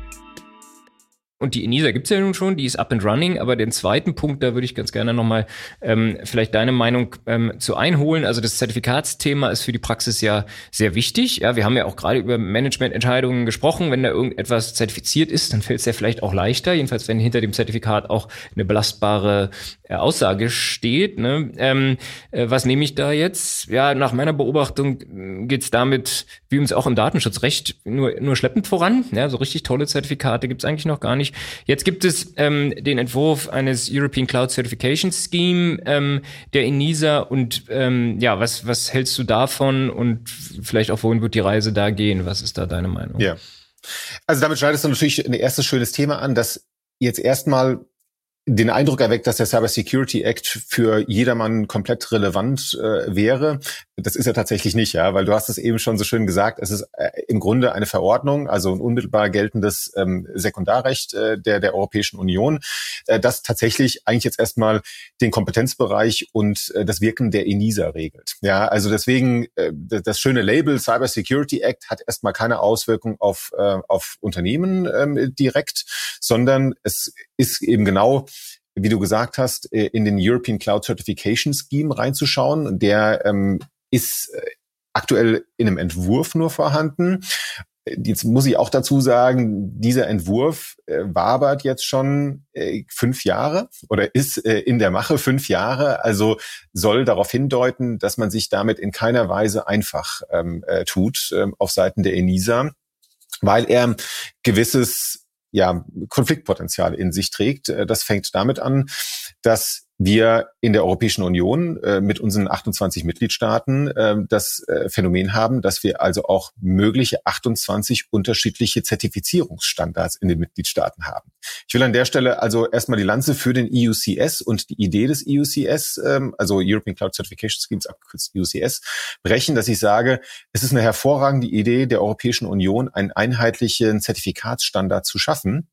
Speaker 1: Und die ENISA gibt's ja nun schon, die ist up and running, aber den zweiten Punkt, da würde ich ganz gerne nochmal ähm, vielleicht deine Meinung ähm, zu einholen. Also das Zertifikatsthema ist für die Praxis ja sehr wichtig. Ja, wir haben ja auch gerade über Managemententscheidungen gesprochen. Wenn da irgendetwas zertifiziert ist, dann fällt es ja vielleicht auch leichter, jedenfalls wenn hinter dem Zertifikat auch eine belastbare äh, Aussage steht. Ne? Ähm, äh, was nehme ich da jetzt? Ja, nach meiner Beobachtung geht's damit, wie uns auch im Datenschutzrecht, nur, nur schleppend voran. Ja, so richtig tolle Zertifikate gibt's eigentlich noch gar nicht. Jetzt gibt es ähm, den Entwurf eines European Cloud Certification Scheme ähm, der ENISA, und ähm, ja, was was hältst du davon, und vielleicht auch, wohin wird die Reise da gehen? Was ist da deine Meinung?
Speaker 3: Ja, also damit schneidest du natürlich ein erstes schönes Thema an, das jetzt erstmal den Eindruck erweckt, dass der Cyber Security Act für jedermann komplett relevant äh, wäre. Das ist er tatsächlich nicht, ja, weil du hast es eben schon so schön gesagt, es ist äh, im Grunde eine Verordnung, also ein unmittelbar geltendes ähm, Sekundarrecht äh, der der Europäischen Union, äh, das tatsächlich eigentlich jetzt erstmal den Kompetenzbereich und äh, das Wirken der ENISA regelt. Ja, also deswegen äh, das schöne Label Cyber Security Act hat erstmal keine Auswirkung auf äh, auf Unternehmen äh, direkt, sondern es ist eben genau, wie du gesagt hast, in den European Cloud Certification Scheme reinzuschauen. Der ähm, ist aktuell in einem Entwurf nur vorhanden. Jetzt muss ich auch dazu sagen, dieser Entwurf äh, wabert jetzt schon äh, fünf Jahre oder ist äh, in der Mache fünf Jahre. Also soll darauf hindeuten, dass man sich damit in keiner Weise einfach ähm, äh, tut äh, auf Seiten der ENISA, weil er gewisses ja, Konfliktpotenzial in sich trägt. Das fängt damit an, dass wir in der Europäischen Union äh, mit unseren achtundzwanzig Mitgliedstaaten äh, das äh, Phänomen haben, dass wir also auch mögliche achtundzwanzig unterschiedliche Zertifizierungsstandards in den Mitgliedstaaten haben. Ich will an der Stelle also erstmal die Lanze für den E U C S und die Idee des E U C S, ähm, also European Cloud Certification Schemes, abgekürzt E U C S, brechen, dass ich sage, es ist eine hervorragende Idee der Europäischen Union, einen einheitlichen Zertifikatsstandard zu schaffen,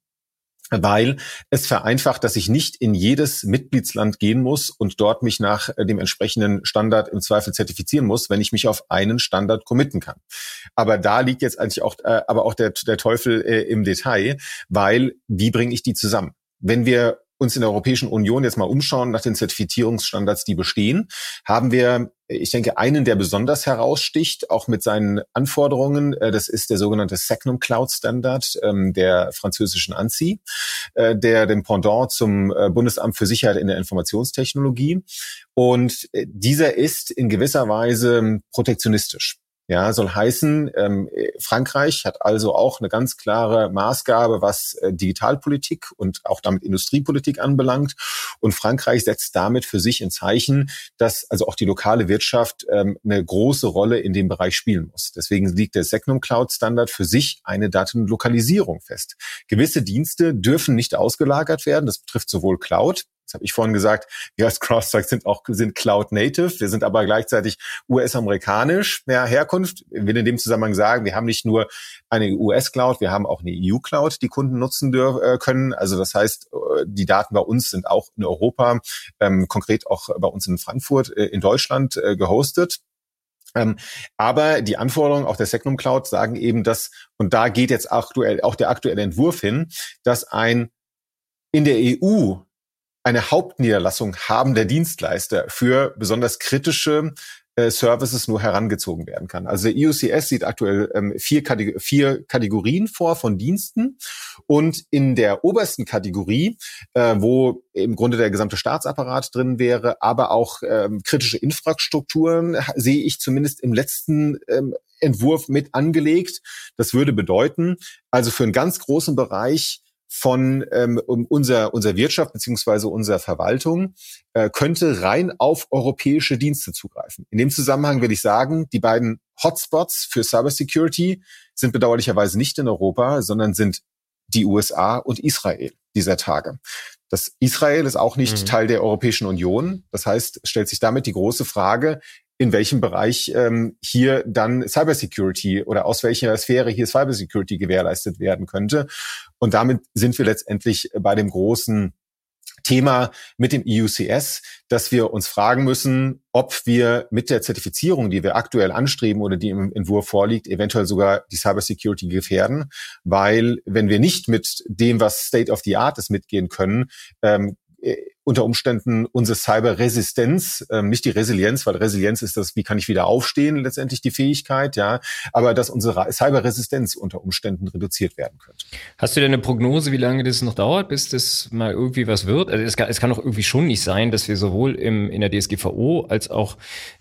Speaker 3: weil es vereinfacht, dass ich nicht in jedes Mitgliedsland gehen muss und dort mich nach dem entsprechenden Standard im Zweifel zertifizieren muss, wenn ich mich auf einen Standard committen kann. Aber da liegt jetzt eigentlich auch, äh, aber auch der, der Teufel äh, im Detail, weil wie bringe ich die zusammen? Wenn wir uns in der Europäischen Union jetzt mal umschauen nach den Zertifizierungsstandards, die bestehen, haben wir, ich denke, einen, der besonders heraussticht, auch mit seinen Anforderungen. Das ist der sogenannte Secnum Cloud Standard der französischen ANSSI, der dem Pendant zum Bundesamt für Sicherheit in der Informationstechnologie. Und dieser ist in gewisser Weise protektionistisch. Ja, soll heißen, ähm, Frankreich hat also auch eine ganz klare Maßgabe, was äh, Digitalpolitik und auch damit Industriepolitik anbelangt. Und Frankreich setzt damit für sich ein Zeichen, dass also auch die lokale Wirtschaft ähm, eine große Rolle in dem Bereich spielen muss. Deswegen liegt der Secnum Cloud Standard für sich eine Datenlokalisierung fest. Gewisse Dienste dürfen nicht ausgelagert werden. Das betrifft sowohl Cloud Das habe ich vorhin gesagt, wir als CrowdStrike sind auch sind Cloud Native, wir sind aber gleichzeitig U S-amerikanisch ja, Herkunft. Ich will in dem Zusammenhang sagen, wir haben nicht nur eine U S-Cloud, wir haben auch eine E U-Cloud, die Kunden nutzen dür- können. Also das heißt, die Daten bei uns sind auch in Europa, ähm, konkret auch bei uns in Frankfurt, äh, in Deutschland äh, gehostet. Ähm, aber die Anforderungen auch der Secnum Cloud sagen eben, dass, und da geht jetzt aktuell auch der aktuelle Entwurf hin, dass ein in der E U eine Hauptniederlassung habender Dienstleister für besonders kritische äh, Services nur herangezogen werden kann. Also der E U C S sieht aktuell ähm, vier, Kategor- vier Kategorien vor von Diensten und in der obersten Kategorie, äh, wo im Grunde der gesamte Staatsapparat drin wäre, aber auch ähm, kritische Infrastrukturen, sehe ich zumindest im letzten ähm, Entwurf mit angelegt. Das würde bedeuten, also für einen ganz großen Bereich von ähm, unser unser Wirtschaft beziehungsweise unserer Verwaltung äh, könnte rein auf europäische Dienste zugreifen. In dem Zusammenhang will ich sagen, die beiden Hotspots für Cybersecurity sind bedauerlicherweise nicht in Europa, sondern sind die U S A und Israel dieser Tage. Das Israel ist auch nicht mhm. Teil der Europäischen Union. Das heißt, stellt sich damit die große Frage, in welchem Bereich ähm, hier dann Cybersecurity oder aus welcher Sphäre hier Cybersecurity gewährleistet werden könnte. Und damit sind wir letztendlich bei dem großen Thema mit dem E U C S, dass wir uns fragen müssen, ob wir mit der Zertifizierung, die wir aktuell anstreben oder die im Entwurf vorliegt, eventuell sogar die Cybersecurity gefährden. Weil wenn wir nicht mit dem, was State of the Art ist, mitgehen können, ähm, unter Umständen unsere Cyberresistenz, ähm, nicht die Resilienz, weil Resilienz ist das, wie kann ich wieder aufstehen, letztendlich die Fähigkeit, ja, aber dass unsere Cyberresistenz unter Umständen reduziert werden könnte.
Speaker 1: Hast du denn eine Prognose, wie lange das noch dauert, bis das mal irgendwie was wird? Also es kann, es kann doch irgendwie schon nicht sein, dass wir sowohl im, in der D S G V O als auch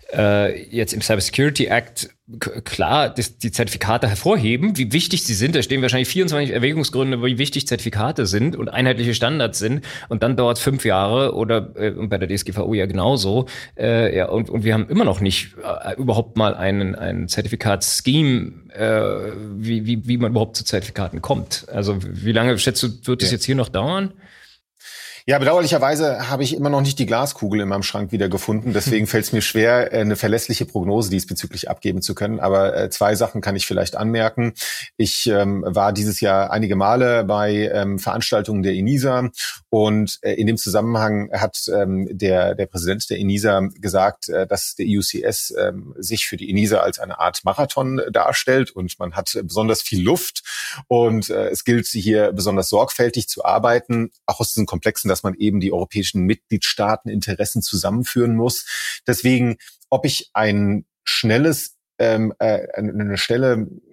Speaker 1: äh, jetzt im Cybersecurity Act k- klar das, die Zertifikate hervorheben, wie wichtig sie sind. Da stehen wahrscheinlich vierundzwanzig Erwägungsgründe, wie wichtig Zertifikate sind und einheitliche Standards sind. Und dann dauert es fünf Jahre oder äh, bei der D S G V O ja genauso. Äh, ja, und, und wir haben immer noch nicht äh, überhaupt mal einen, einen Zertifikatsscheme, äh, wie, wie, wie man überhaupt zu Zertifikaten kommt. Also wie lange, schätzt du, wird das ja. jetzt hier noch dauern?
Speaker 3: Ja, bedauerlicherweise habe ich immer noch nicht die Glaskugel in meinem Schrank wieder gefunden. Deswegen fällt es mir schwer, eine verlässliche Prognose diesbezüglich abgeben zu können. Aber äh, zwei Sachen kann ich vielleicht anmerken. Ich ähm, war dieses Jahr einige Male bei ähm, Veranstaltungen der ENISA und äh, in dem Zusammenhang hat ähm, der der Präsident der ENISA gesagt, äh, dass der E U C S äh, sich für die ENISA als eine Art Marathon darstellt und man hat besonders viel Luft und äh, es gilt hier besonders sorgfältig zu arbeiten, auch aus diesen komplexen, dass man eben die europäischen Mitgliedstaaten-Interessen zusammenführen muss. Deswegen, ob ich ein schnelles, ähm, äh, eine schnelle,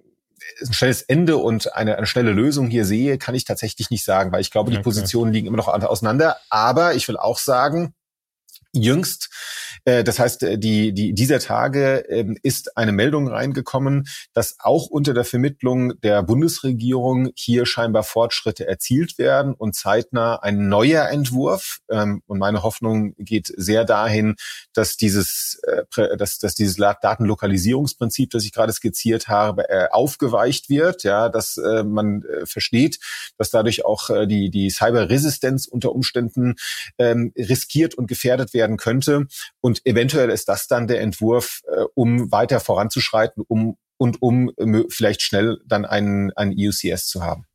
Speaker 3: ein schnelles Ende und eine, eine schnelle Lösung hier sehe, kann ich tatsächlich nicht sagen, weil ich glaube, die okay. Positionen liegen immer noch auseinander. Aber ich will auch sagen, jüngst, äh, das heißt, die, die, dieser Tage äh, ist eine Meldung reingekommen, dass auch unter der Vermittlung der Bundesregierung hier scheinbar Fortschritte erzielt werden und zeitnah ein neuer Entwurf. Ähm, und meine Hoffnung geht sehr dahin, dass dieses, äh, dass, dass dieses Datenlokalisierungsprinzip, das ich gerade skizziert habe, äh, aufgeweicht wird, ja, dass äh, man äh, versteht, dass dadurch auch äh, die, die Cyberresistenz unter Umständen ähm, riskiert und gefährdet werden könnte. Und eventuell ist das dann der Entwurf, äh, um weiter voranzuschreiten, um und um äh, vielleicht schnell dann einen, einen E U C S zu haben.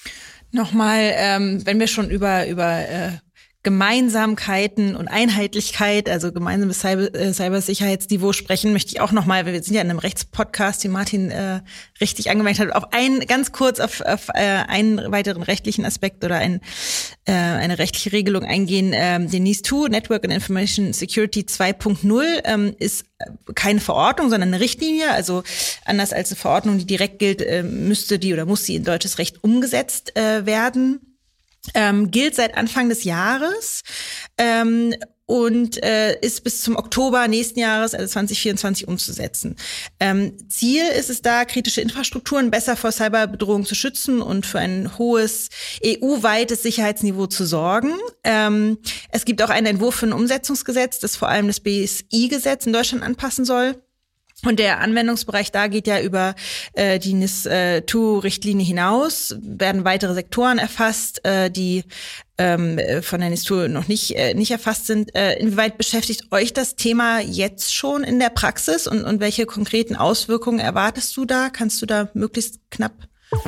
Speaker 2: Nochmal, ähm, wenn wir schon über über äh, Gemeinsamkeiten und Einheitlichkeit, also gemeinsames Cyber, äh, Cybersicherheitsniveau sprechen, möchte ich auch nochmal, weil wir sind ja in einem Rechtspodcast, den Martin äh, richtig angemerkt hat, auf einen, ganz kurz auf, auf äh, einen weiteren rechtlichen Aspekt oder ein, äh, eine rechtliche Regelung eingehen. Ähm, den NIS zwei, Network and Information Security zwei Punkt null, ähm, ist keine Verordnung, sondern eine Richtlinie. Also anders als eine Verordnung, die direkt gilt, äh, müsste die oder muss sie in deutsches Recht umgesetzt äh, werden. Ähm, gilt seit Anfang des Jahres ähm, und äh, ist bis zum Oktober nächsten Jahres, also zwanzig vierundzwanzig, umzusetzen. Ähm, Ziel ist es da, kritische Infrastrukturen besser vor Cyberbedrohungen zu schützen und für ein hohes E U-weites Sicherheitsniveau zu sorgen. Ähm, es gibt auch einen Entwurf für ein Umsetzungsgesetz, das vor allem das B S I-Gesetz in Deutschland anpassen soll. Und der Anwendungsbereich da geht ja über äh, die N I S zwei Richtlinie hinaus, werden weitere Sektoren erfasst, äh, die ähm, von der N I S zwei noch nicht äh, nicht erfasst sind. Äh, inwieweit beschäftigt euch das Thema jetzt schon in der Praxis und, und welche konkreten Auswirkungen erwartest du da? Kannst du da möglichst knapp?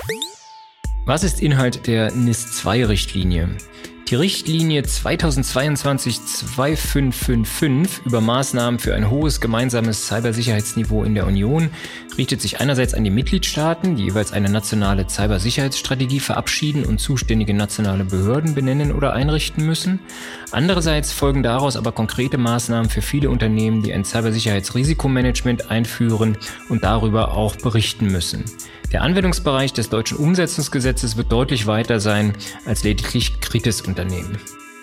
Speaker 1: Was ist Inhalt der N I S zwei Richtlinie? Die Richtlinie zweitausendzweiundzwanzig zweitausendfünfhundertfünfundfünfzig über Maßnahmen für ein hohes gemeinsames Cybersicherheitsniveau in der Union richtet sich einerseits an die Mitgliedstaaten, die jeweils eine nationale Cybersicherheitsstrategie verabschieden und zuständige nationale Behörden benennen oder einrichten müssen. Andererseits folgen daraus aber konkrete Maßnahmen für viele Unternehmen, die ein Cybersicherheitsrisikomanagement einführen und darüber auch berichten müssen. Der Anwendungsbereich des deutschen Umsetzungsgesetzes wird deutlich weiter sein als lediglich Kritis-Unternehmen.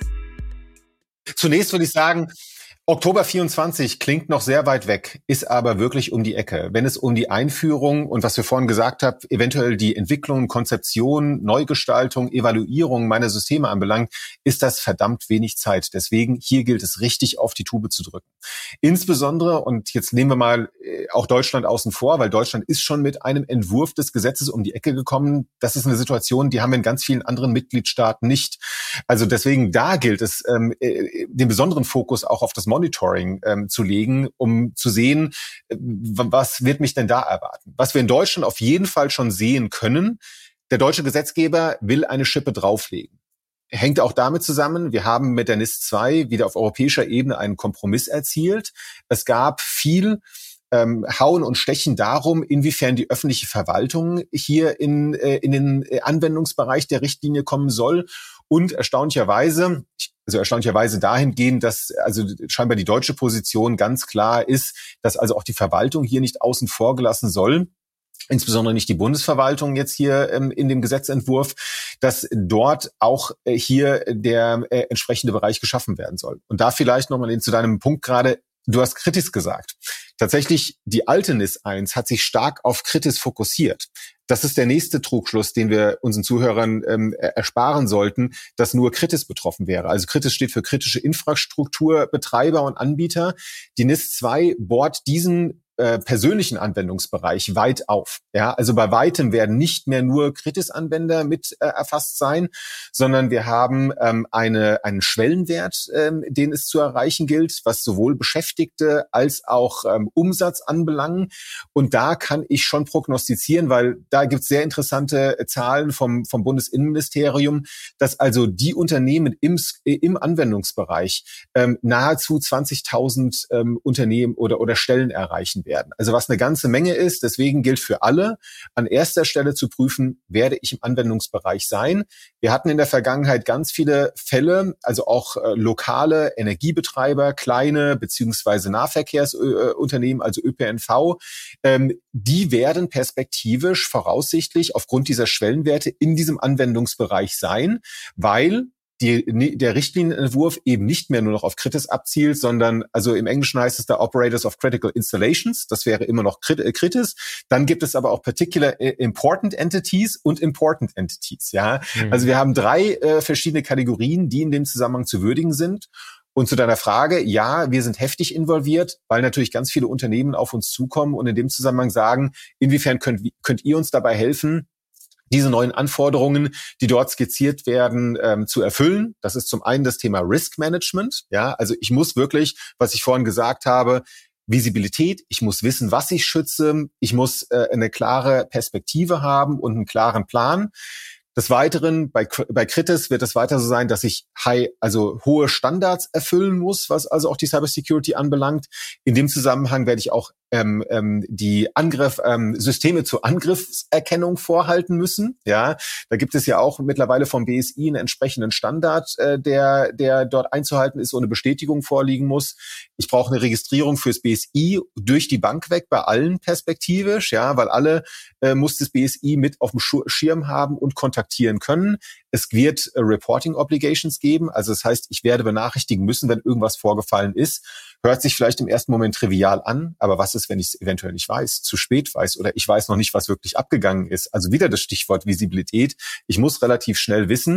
Speaker 3: Zunächst würde ich sagen, Oktober vierundzwanzig klingt noch sehr weit weg, ist aber wirklich um die Ecke. Wenn es um die Einführung und was wir vorhin gesagt haben, eventuell die Entwicklung, Konzeption, Neugestaltung, Evaluierung meiner Systeme anbelangt, ist das verdammt wenig Zeit. Deswegen hier gilt es richtig auf die Tube zu drücken. Insbesondere, und jetzt nehmen wir mal auch Deutschland außen vor, weil Deutschland ist schon mit einem Entwurf des Gesetzes um die Ecke gekommen. Das ist eine Situation, die haben wir in ganz vielen anderen Mitgliedstaaten nicht. Also deswegen da gilt es, ähm, den besonderen Fokus auch auf das Monitoring ähm, zu legen, um zu sehen, äh, was wird mich denn da erwarten. Was wir in Deutschland auf jeden Fall schon sehen können, der deutsche Gesetzgeber will eine Schippe drauflegen. Hängt auch damit zusammen, wir haben mit der N I S zwei wieder auf europäischer Ebene einen Kompromiss erzielt. Es gab viel ähm, Hauen und Stechen darum, inwiefern die öffentliche Verwaltung hier in, äh, in den Anwendungsbereich der Richtlinie kommen soll. Und erstaunlicherweise, also erstaunlicherweise dahingehend, dass also scheinbar die deutsche Position ganz klar ist, dass also auch die Verwaltung hier nicht außen vor gelassen soll, insbesondere nicht die Bundesverwaltung jetzt hier ähm, in dem Gesetzentwurf, dass dort auch äh, hier der äh, entsprechende Bereich geschaffen werden soll. Und da vielleicht nochmal zu deinem Punkt gerade, du hast Kritis gesagt. Tatsächlich, die alte N I S eins hat sich stark auf Kritis fokussiert. Das ist der nächste Trugschluss, den wir unseren Zuhörern ähm, ersparen sollten, dass nur Kritis betroffen wäre. Also Kritis steht für kritische Infrastrukturbetreiber und Anbieter. Die N I S zwei bohrt diesen äh, persönlichen Anwendungsbereich weit auf. Ja, also bei weitem werden nicht mehr nur Kritis-Anwender mit äh, erfasst sein, sondern wir haben ähm, eine einen Schwellenwert, ähm, den es zu erreichen gilt, was sowohl Beschäftigte als auch ähm, Umsatz anbelangen. Und da kann ich schon prognostizieren, weil da gibt es sehr interessante Zahlen vom vom Bundesinnenministerium, dass also die Unternehmen im im Anwendungsbereich ähm, nahezu zwanzigtausend ähm, Unternehmen oder oder Stellen erreichen werden. Also was eine ganze Menge ist. Deswegen gilt für alle, an erster Stelle zu prüfen, werde ich im Anwendungsbereich sein. Wir hatten in der Vergangenheit ganz viele Fälle, also auch äh, lokale Energiebetreiber, kleine beziehungsweise Nahverkehrsunternehmen, also Ö P N V, ähm, die werden perspektivisch voraussichtlich aufgrund dieser Schwellenwerte in diesem Anwendungsbereich sein, weil Die, der Richtlinienentwurf eben nicht mehr nur noch auf Kritis abzielt, sondern, also im Englischen heißt es da Operators of Critical Installations, das wäre immer noch Kritis. Dann gibt es aber auch Particular Important Entities und Important Entities, ja. Mhm. Also wir haben drei äh, verschiedene Kategorien, die in dem Zusammenhang zu würdigen sind. Und zu deiner Frage, ja, wir sind heftig involviert, weil natürlich ganz viele Unternehmen auf uns zukommen und in dem Zusammenhang sagen, inwiefern könnt, könnt ihr uns dabei helfen, diese neuen Anforderungen, die dort skizziert werden, ähm, zu erfüllen. Das ist zum einen das Thema Risk Management. Ja, also ich muss wirklich, was ich vorhin gesagt habe, Visibilität, ich muss wissen, was ich schütze, ich muss äh, eine klare Perspektive haben und einen klaren Plan. Des Weiteren, bei, bei Kritis wird es weiter so sein, dass ich high, also hohe Standards erfüllen muss, was also auch die Cybersecurity anbelangt. In dem Zusammenhang werde ich auch ähm, ähm, die Angriff, ähm, Systeme zur Angriffserkennung vorhalten müssen. Ja, da gibt es ja auch mittlerweile vom B S I einen entsprechenden Standard, äh, der, der dort einzuhalten ist und eine Bestätigung vorliegen muss. Ich brauche eine Registrierung fürs B S I durch die Bank weg bei allen perspektivisch, ja, weil alle äh, muss das B S I mit auf dem Schirm haben und kontaktieren können. Es wird äh, Reporting Obligations geben, also das heißt, ich werde benachrichtigen müssen, wenn irgendwas vorgefallen ist. Hört sich vielleicht im ersten Moment trivial an, aber was ist, wenn ich es eventuell nicht weiß, zu spät weiß oder ich weiß noch nicht, was wirklich abgegangen ist? Also wieder das Stichwort Visibilität. Ich muss relativ schnell wissen,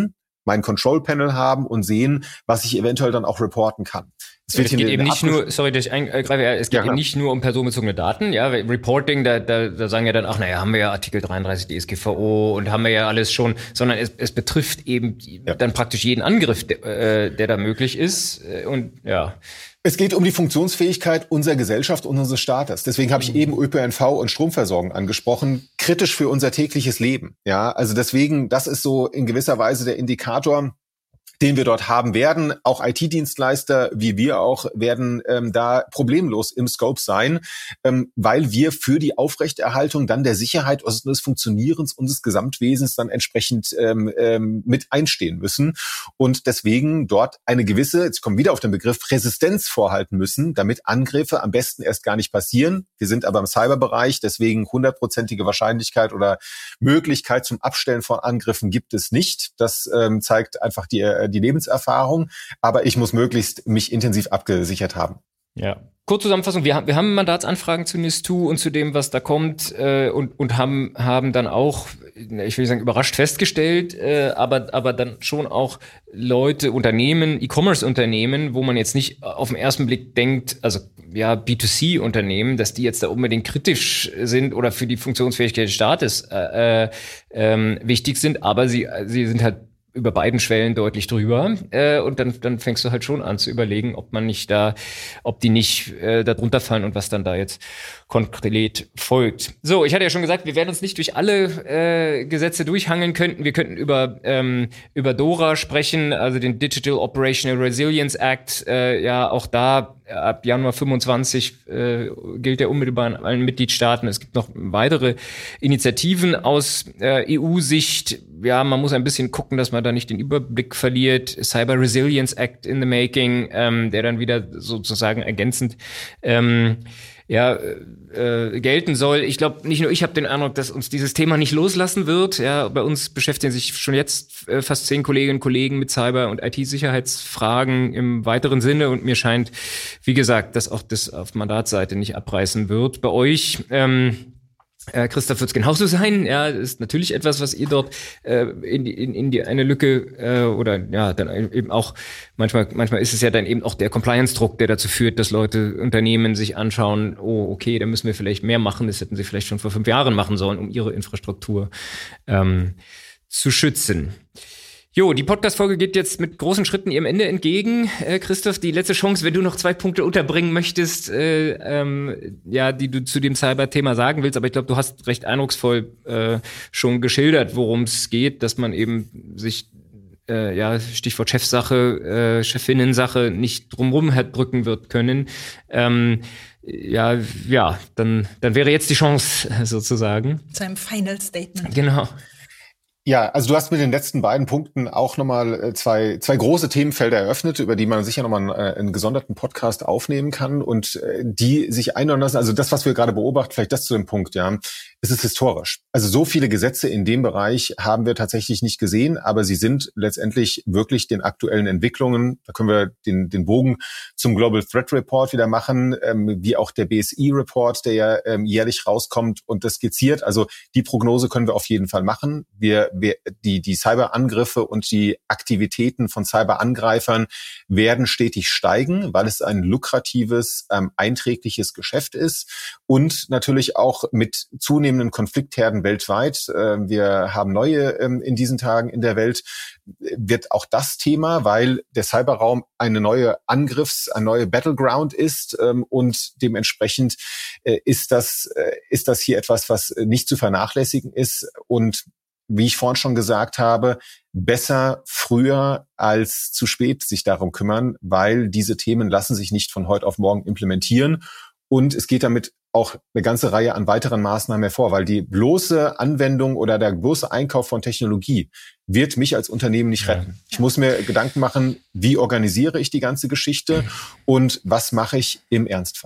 Speaker 3: mein Control Panel haben und sehen, was ich eventuell dann auch reporten kann.
Speaker 1: Es, wird es geht eben nicht nur, sorry, dass ich eingreife, es geht ja, eben nicht nur um personenbezogene Daten, ja, Reporting, da, da, da sagen ja dann, ach naja, haben wir ja Artikel dreiunddreißig D S G V O und haben wir ja alles schon, sondern es, es betrifft eben ja. dann praktisch jeden Angriff, der, der da möglich ist und ja.
Speaker 3: Es geht um die Funktionsfähigkeit unserer Gesellschaft und unseres Staates. Deswegen habe ich eben Ö P N V und Stromversorgung angesprochen, kritisch für unser tägliches Leben. Ja, also deswegen, das ist so in gewisser Weise der Indikator, den wir dort haben werden. Auch I T-Dienstleister wie wir auch werden ähm, da problemlos im Scope sein, ähm, weil wir für die Aufrechterhaltung dann der Sicherheit und des Funktionierens unseres Gesamtwesens dann entsprechend ähm, ähm, mit einstehen müssen und deswegen dort eine gewisse, jetzt kommen wir wieder auf den Begriff, Resistenz vorhalten müssen, damit Angriffe am besten erst gar nicht passieren. Wir sind aber im Cyberbereich, deswegen hundertprozentige Wahrscheinlichkeit oder Möglichkeit zum Abstellen von Angriffen gibt es nicht. Das ähm, zeigt einfach die die Lebenserfahrung, aber ich muss möglichst mich intensiv abgesichert haben.
Speaker 1: Ja. Kurzzusammenfassung, wir haben, wir haben Mandatsanfragen zu N I S zwei und zu dem, was da kommt äh, und, und haben, haben dann auch, ich will nicht sagen überrascht festgestellt, äh, aber, aber dann schon auch Leute, Unternehmen, E-Commerce-Unternehmen, wo man jetzt nicht auf den ersten Blick denkt, also ja, B zwei C-Unternehmen, dass die jetzt da unbedingt kritisch sind oder für die Funktionsfähigkeit des Staates äh, äh, ähm, wichtig sind, aber sie, sie sind halt über beiden Schwellen deutlich drüber äh, und dann dann fängst du halt schon an zu überlegen, ob man nicht da, ob die nicht äh, da drunter fallen und was dann da jetzt konkret folgt. So, ich hatte ja schon gesagt, wir werden uns nicht durch alle äh, Gesetze durchhangeln könnten. Wir könnten über ähm, über DORA sprechen, also den Digital Operational Resilience Act. Äh, ja, auch da ab Januar fünfundzwanzig äh, gilt der unmittelbar in allen Mitgliedstaaten. Es gibt noch weitere Initiativen aus äh, E U-Sicht. Ja, man muss ein bisschen gucken, dass man da nicht den Überblick verliert. Cyber Resilience Act in the making, ähm, der dann wieder sozusagen ergänzend ähm, ja äh, gelten soll. Ich glaube, nicht nur ich habe den Eindruck, dass uns dieses Thema nicht loslassen wird. Ja, bei uns beschäftigen sich schon jetzt äh, fast zehn Kolleginnen und Kollegen mit Cyber- und I T-Sicherheitsfragen im weiteren Sinne und mir scheint, wie gesagt, dass auch das auf Mandatsseite nicht abreißen wird. Bei euch ähm, Äh, Christoph, wird es genauso sein. Ja, ist natürlich etwas, was ihr dort äh, in, die, in, in die eine Lücke äh, oder ja, dann eben auch manchmal manchmal ist es ja dann eben auch der Compliance-Druck, der dazu führt, dass Leute, Unternehmen sich anschauen, oh, okay, da müssen wir vielleicht mehr machen. Das hätten sie vielleicht schon vor fünf Jahren machen sollen, um ihre Infrastruktur ähm, zu schützen. Jo, die Podcast-Folge geht jetzt mit großen Schritten ihrem Ende entgegen. Äh, Christoph, die letzte Chance, wenn du noch zwei Punkte unterbringen möchtest, äh, ähm, ja, die du zu dem Cyber-Thema sagen willst. Aber ich glaube, du hast recht eindrucksvoll äh, schon geschildert, worum es geht, dass man eben sich, äh, ja, Stichwort Chefsache, äh, Chefinnensache, nicht drumherum drücken wird können. Ähm, ja, ja, dann, dann wäre jetzt die Chance sozusagen.
Speaker 2: Zu einem Final Statement.
Speaker 1: Genau.
Speaker 3: Ja, also du hast mit den letzten beiden Punkten auch nochmal zwei zwei große Themenfelder eröffnet, über die man sicher nochmal einen, einen gesonderten Podcast aufnehmen kann und die sich einordnen lassen. Also das, was wir gerade beobachten, vielleicht das zu dem Punkt, ja, es ist historisch. Also so viele Gesetze in dem Bereich haben wir tatsächlich nicht gesehen, aber sie sind letztendlich wirklich den aktuellen Entwicklungen, da können wir den den Bogen zum Global Threat Report wieder machen, ähm, wie auch der B S I-Report, der ja ähm, jährlich rauskommt und das skizziert. Also die Prognose können wir auf jeden Fall machen. Wir Die, die Cyberangriffe und die Aktivitäten von Cyberangreifern werden stetig steigen, weil es ein lukratives, ähm, einträgliches Geschäft ist und natürlich auch mit zunehmenden Konfliktherden weltweit. Äh, wir haben neue ähm, in diesen Tagen in der Welt, wird auch das Thema, weil der Cyberraum eine neue Angriffs-, eine neue Battleground ist ähm, und dementsprechend äh, ist das, äh, ist das hier etwas, was nicht zu vernachlässigen ist und wie ich vorhin schon gesagt habe, besser früher als zu spät sich darum kümmern, weil diese Themen lassen sich nicht von heute auf morgen implementieren. Und es geht damit auch eine ganze Reihe an weiteren Maßnahmen hervor, weil die bloße Anwendung oder der bloße Einkauf von Technologie wird mich als Unternehmen nicht retten. Ja. Ich muss mir Gedanken machen, wie organisiere ich die ganze Geschichte und was mache ich im Ernstfall.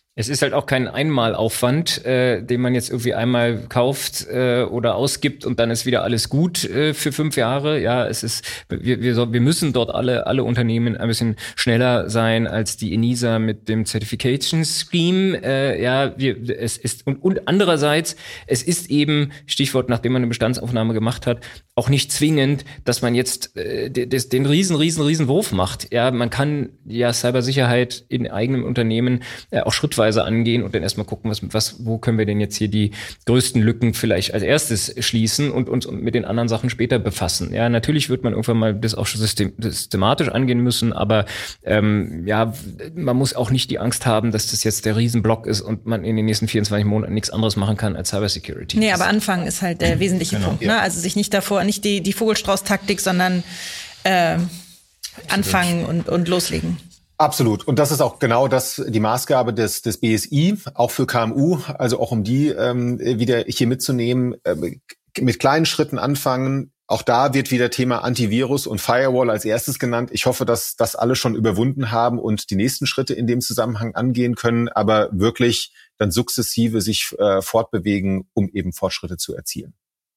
Speaker 1: Es ist halt auch kein Einmalaufwand, äh, den man jetzt irgendwie einmal kauft äh, oder ausgibt und dann ist wieder alles gut äh, für fünf Jahre. Ja, es ist, wir, wir, so, wir müssen dort alle, alle Unternehmen ein bisschen schneller sein als die ENISA mit dem Certification Scheme. Äh, ja, wir, es ist, und, und andererseits, es ist eben, Stichwort, nachdem man eine Bestandsaufnahme gemacht hat, auch nicht zwingend, dass man jetzt äh, des, den riesen, riesen, riesen Wurf macht. Ja, man kann ja Cybersicherheit in eigenem Unternehmen äh, auch schrittweise angehen und dann erstmal gucken, was, was, wo können wir denn jetzt hier die größten Lücken vielleicht als erstes schließen und uns mit den anderen Sachen später befassen. Ja, natürlich wird man irgendwann mal das auch schon system, systematisch angehen müssen, aber ähm, ja, man muss auch nicht die Angst haben, dass das jetzt der Riesenblock ist und man in den nächsten vierundzwanzig Monaten nichts anderes machen kann als Cybersecurity.
Speaker 2: Nee, aber anfangen ist halt der wesentliche genau. Punkt. Ne? Also sich nicht davor, nicht die, die Vogelstrauß-Taktik, sondern äh, anfangen und, und loslegen.
Speaker 3: Absolut. Und das ist auch genau das, die Maßgabe des, des B S I, auch für K M U, also auch um die ähm, wieder hier mitzunehmen, äh, mit kleinen Schritten anfangen. Auch da wird wieder Thema Antivirus und Firewall als erstes genannt. Ich hoffe, dass das alle schon überwunden haben und die nächsten Schritte in dem Zusammenhang angehen können, aber wirklich dann sukzessive sich äh, fortbewegen, um eben Fortschritte zu erzielen.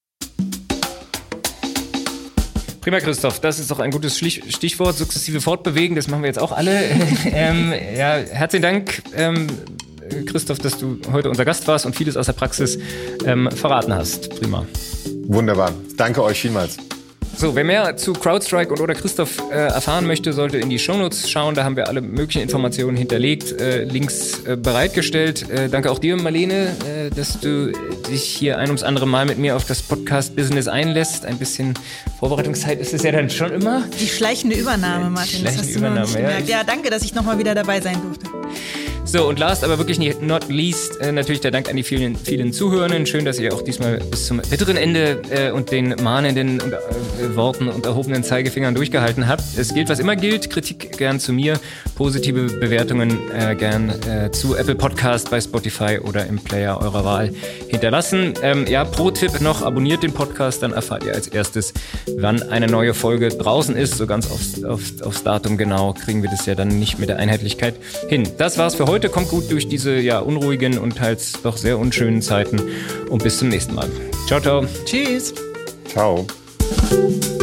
Speaker 1: Prima, Christoph. Das ist doch ein gutes Stichwort, sukzessive Fortbewegen. Das machen wir jetzt auch alle. ähm, ja, herzlichen Dank, ähm, Christoph, dass du heute unser Gast warst und vieles aus der Praxis ähm, verraten hast. Prima.
Speaker 3: Wunderbar. Danke euch vielmals.
Speaker 1: So, wer mehr zu CrowdStrike und oder Christoph äh, erfahren möchte, sollte in die Shownotes schauen. Da haben wir alle möglichen Informationen hinterlegt, äh, Links äh, bereitgestellt. Äh, danke auch dir, Marlene, äh, dass du dich hier ein ums andere Mal mit mir auf das Podcast-Business einlässt. Ein bisschen Vorbereitungszeit ist es ja dann schon immer.
Speaker 2: Die schleichende Übernahme, Martin.
Speaker 1: Die schleichende
Speaker 2: das hast
Speaker 1: Übernahme,
Speaker 2: du noch nicht ja. ja, danke, dass ich nochmal wieder dabei sein durfte.
Speaker 1: So, und last, aber wirklich nicht, not least, äh, natürlich der Dank an die vielen, vielen Zuhörenden. Schön, dass ihr auch diesmal bis zum bitteren Ende äh, und den mahnenden und, äh, Worten und erhobenen Zeigefingern durchgehalten habt. Es gilt, was immer gilt. Kritik gern zu mir, positive Bewertungen äh, gern äh, zu Apple Podcast bei Spotify oder im Player eurer Wahl hinterlassen. Ähm, ja, Pro-Tipp noch, abonniert den Podcast, dann erfahrt ihr als erstes, wann eine neue Folge draußen ist. So ganz aufs, aufs, aufs Datum genau kriegen wir das ja dann nicht mit der Einheitlichkeit hin. Das war's für heute. Kommt gut durch diese ja unruhigen und teils doch sehr unschönen Zeiten und bis zum nächsten Mal. Ciao, ciao.
Speaker 2: Tschüss.
Speaker 3: Ciao.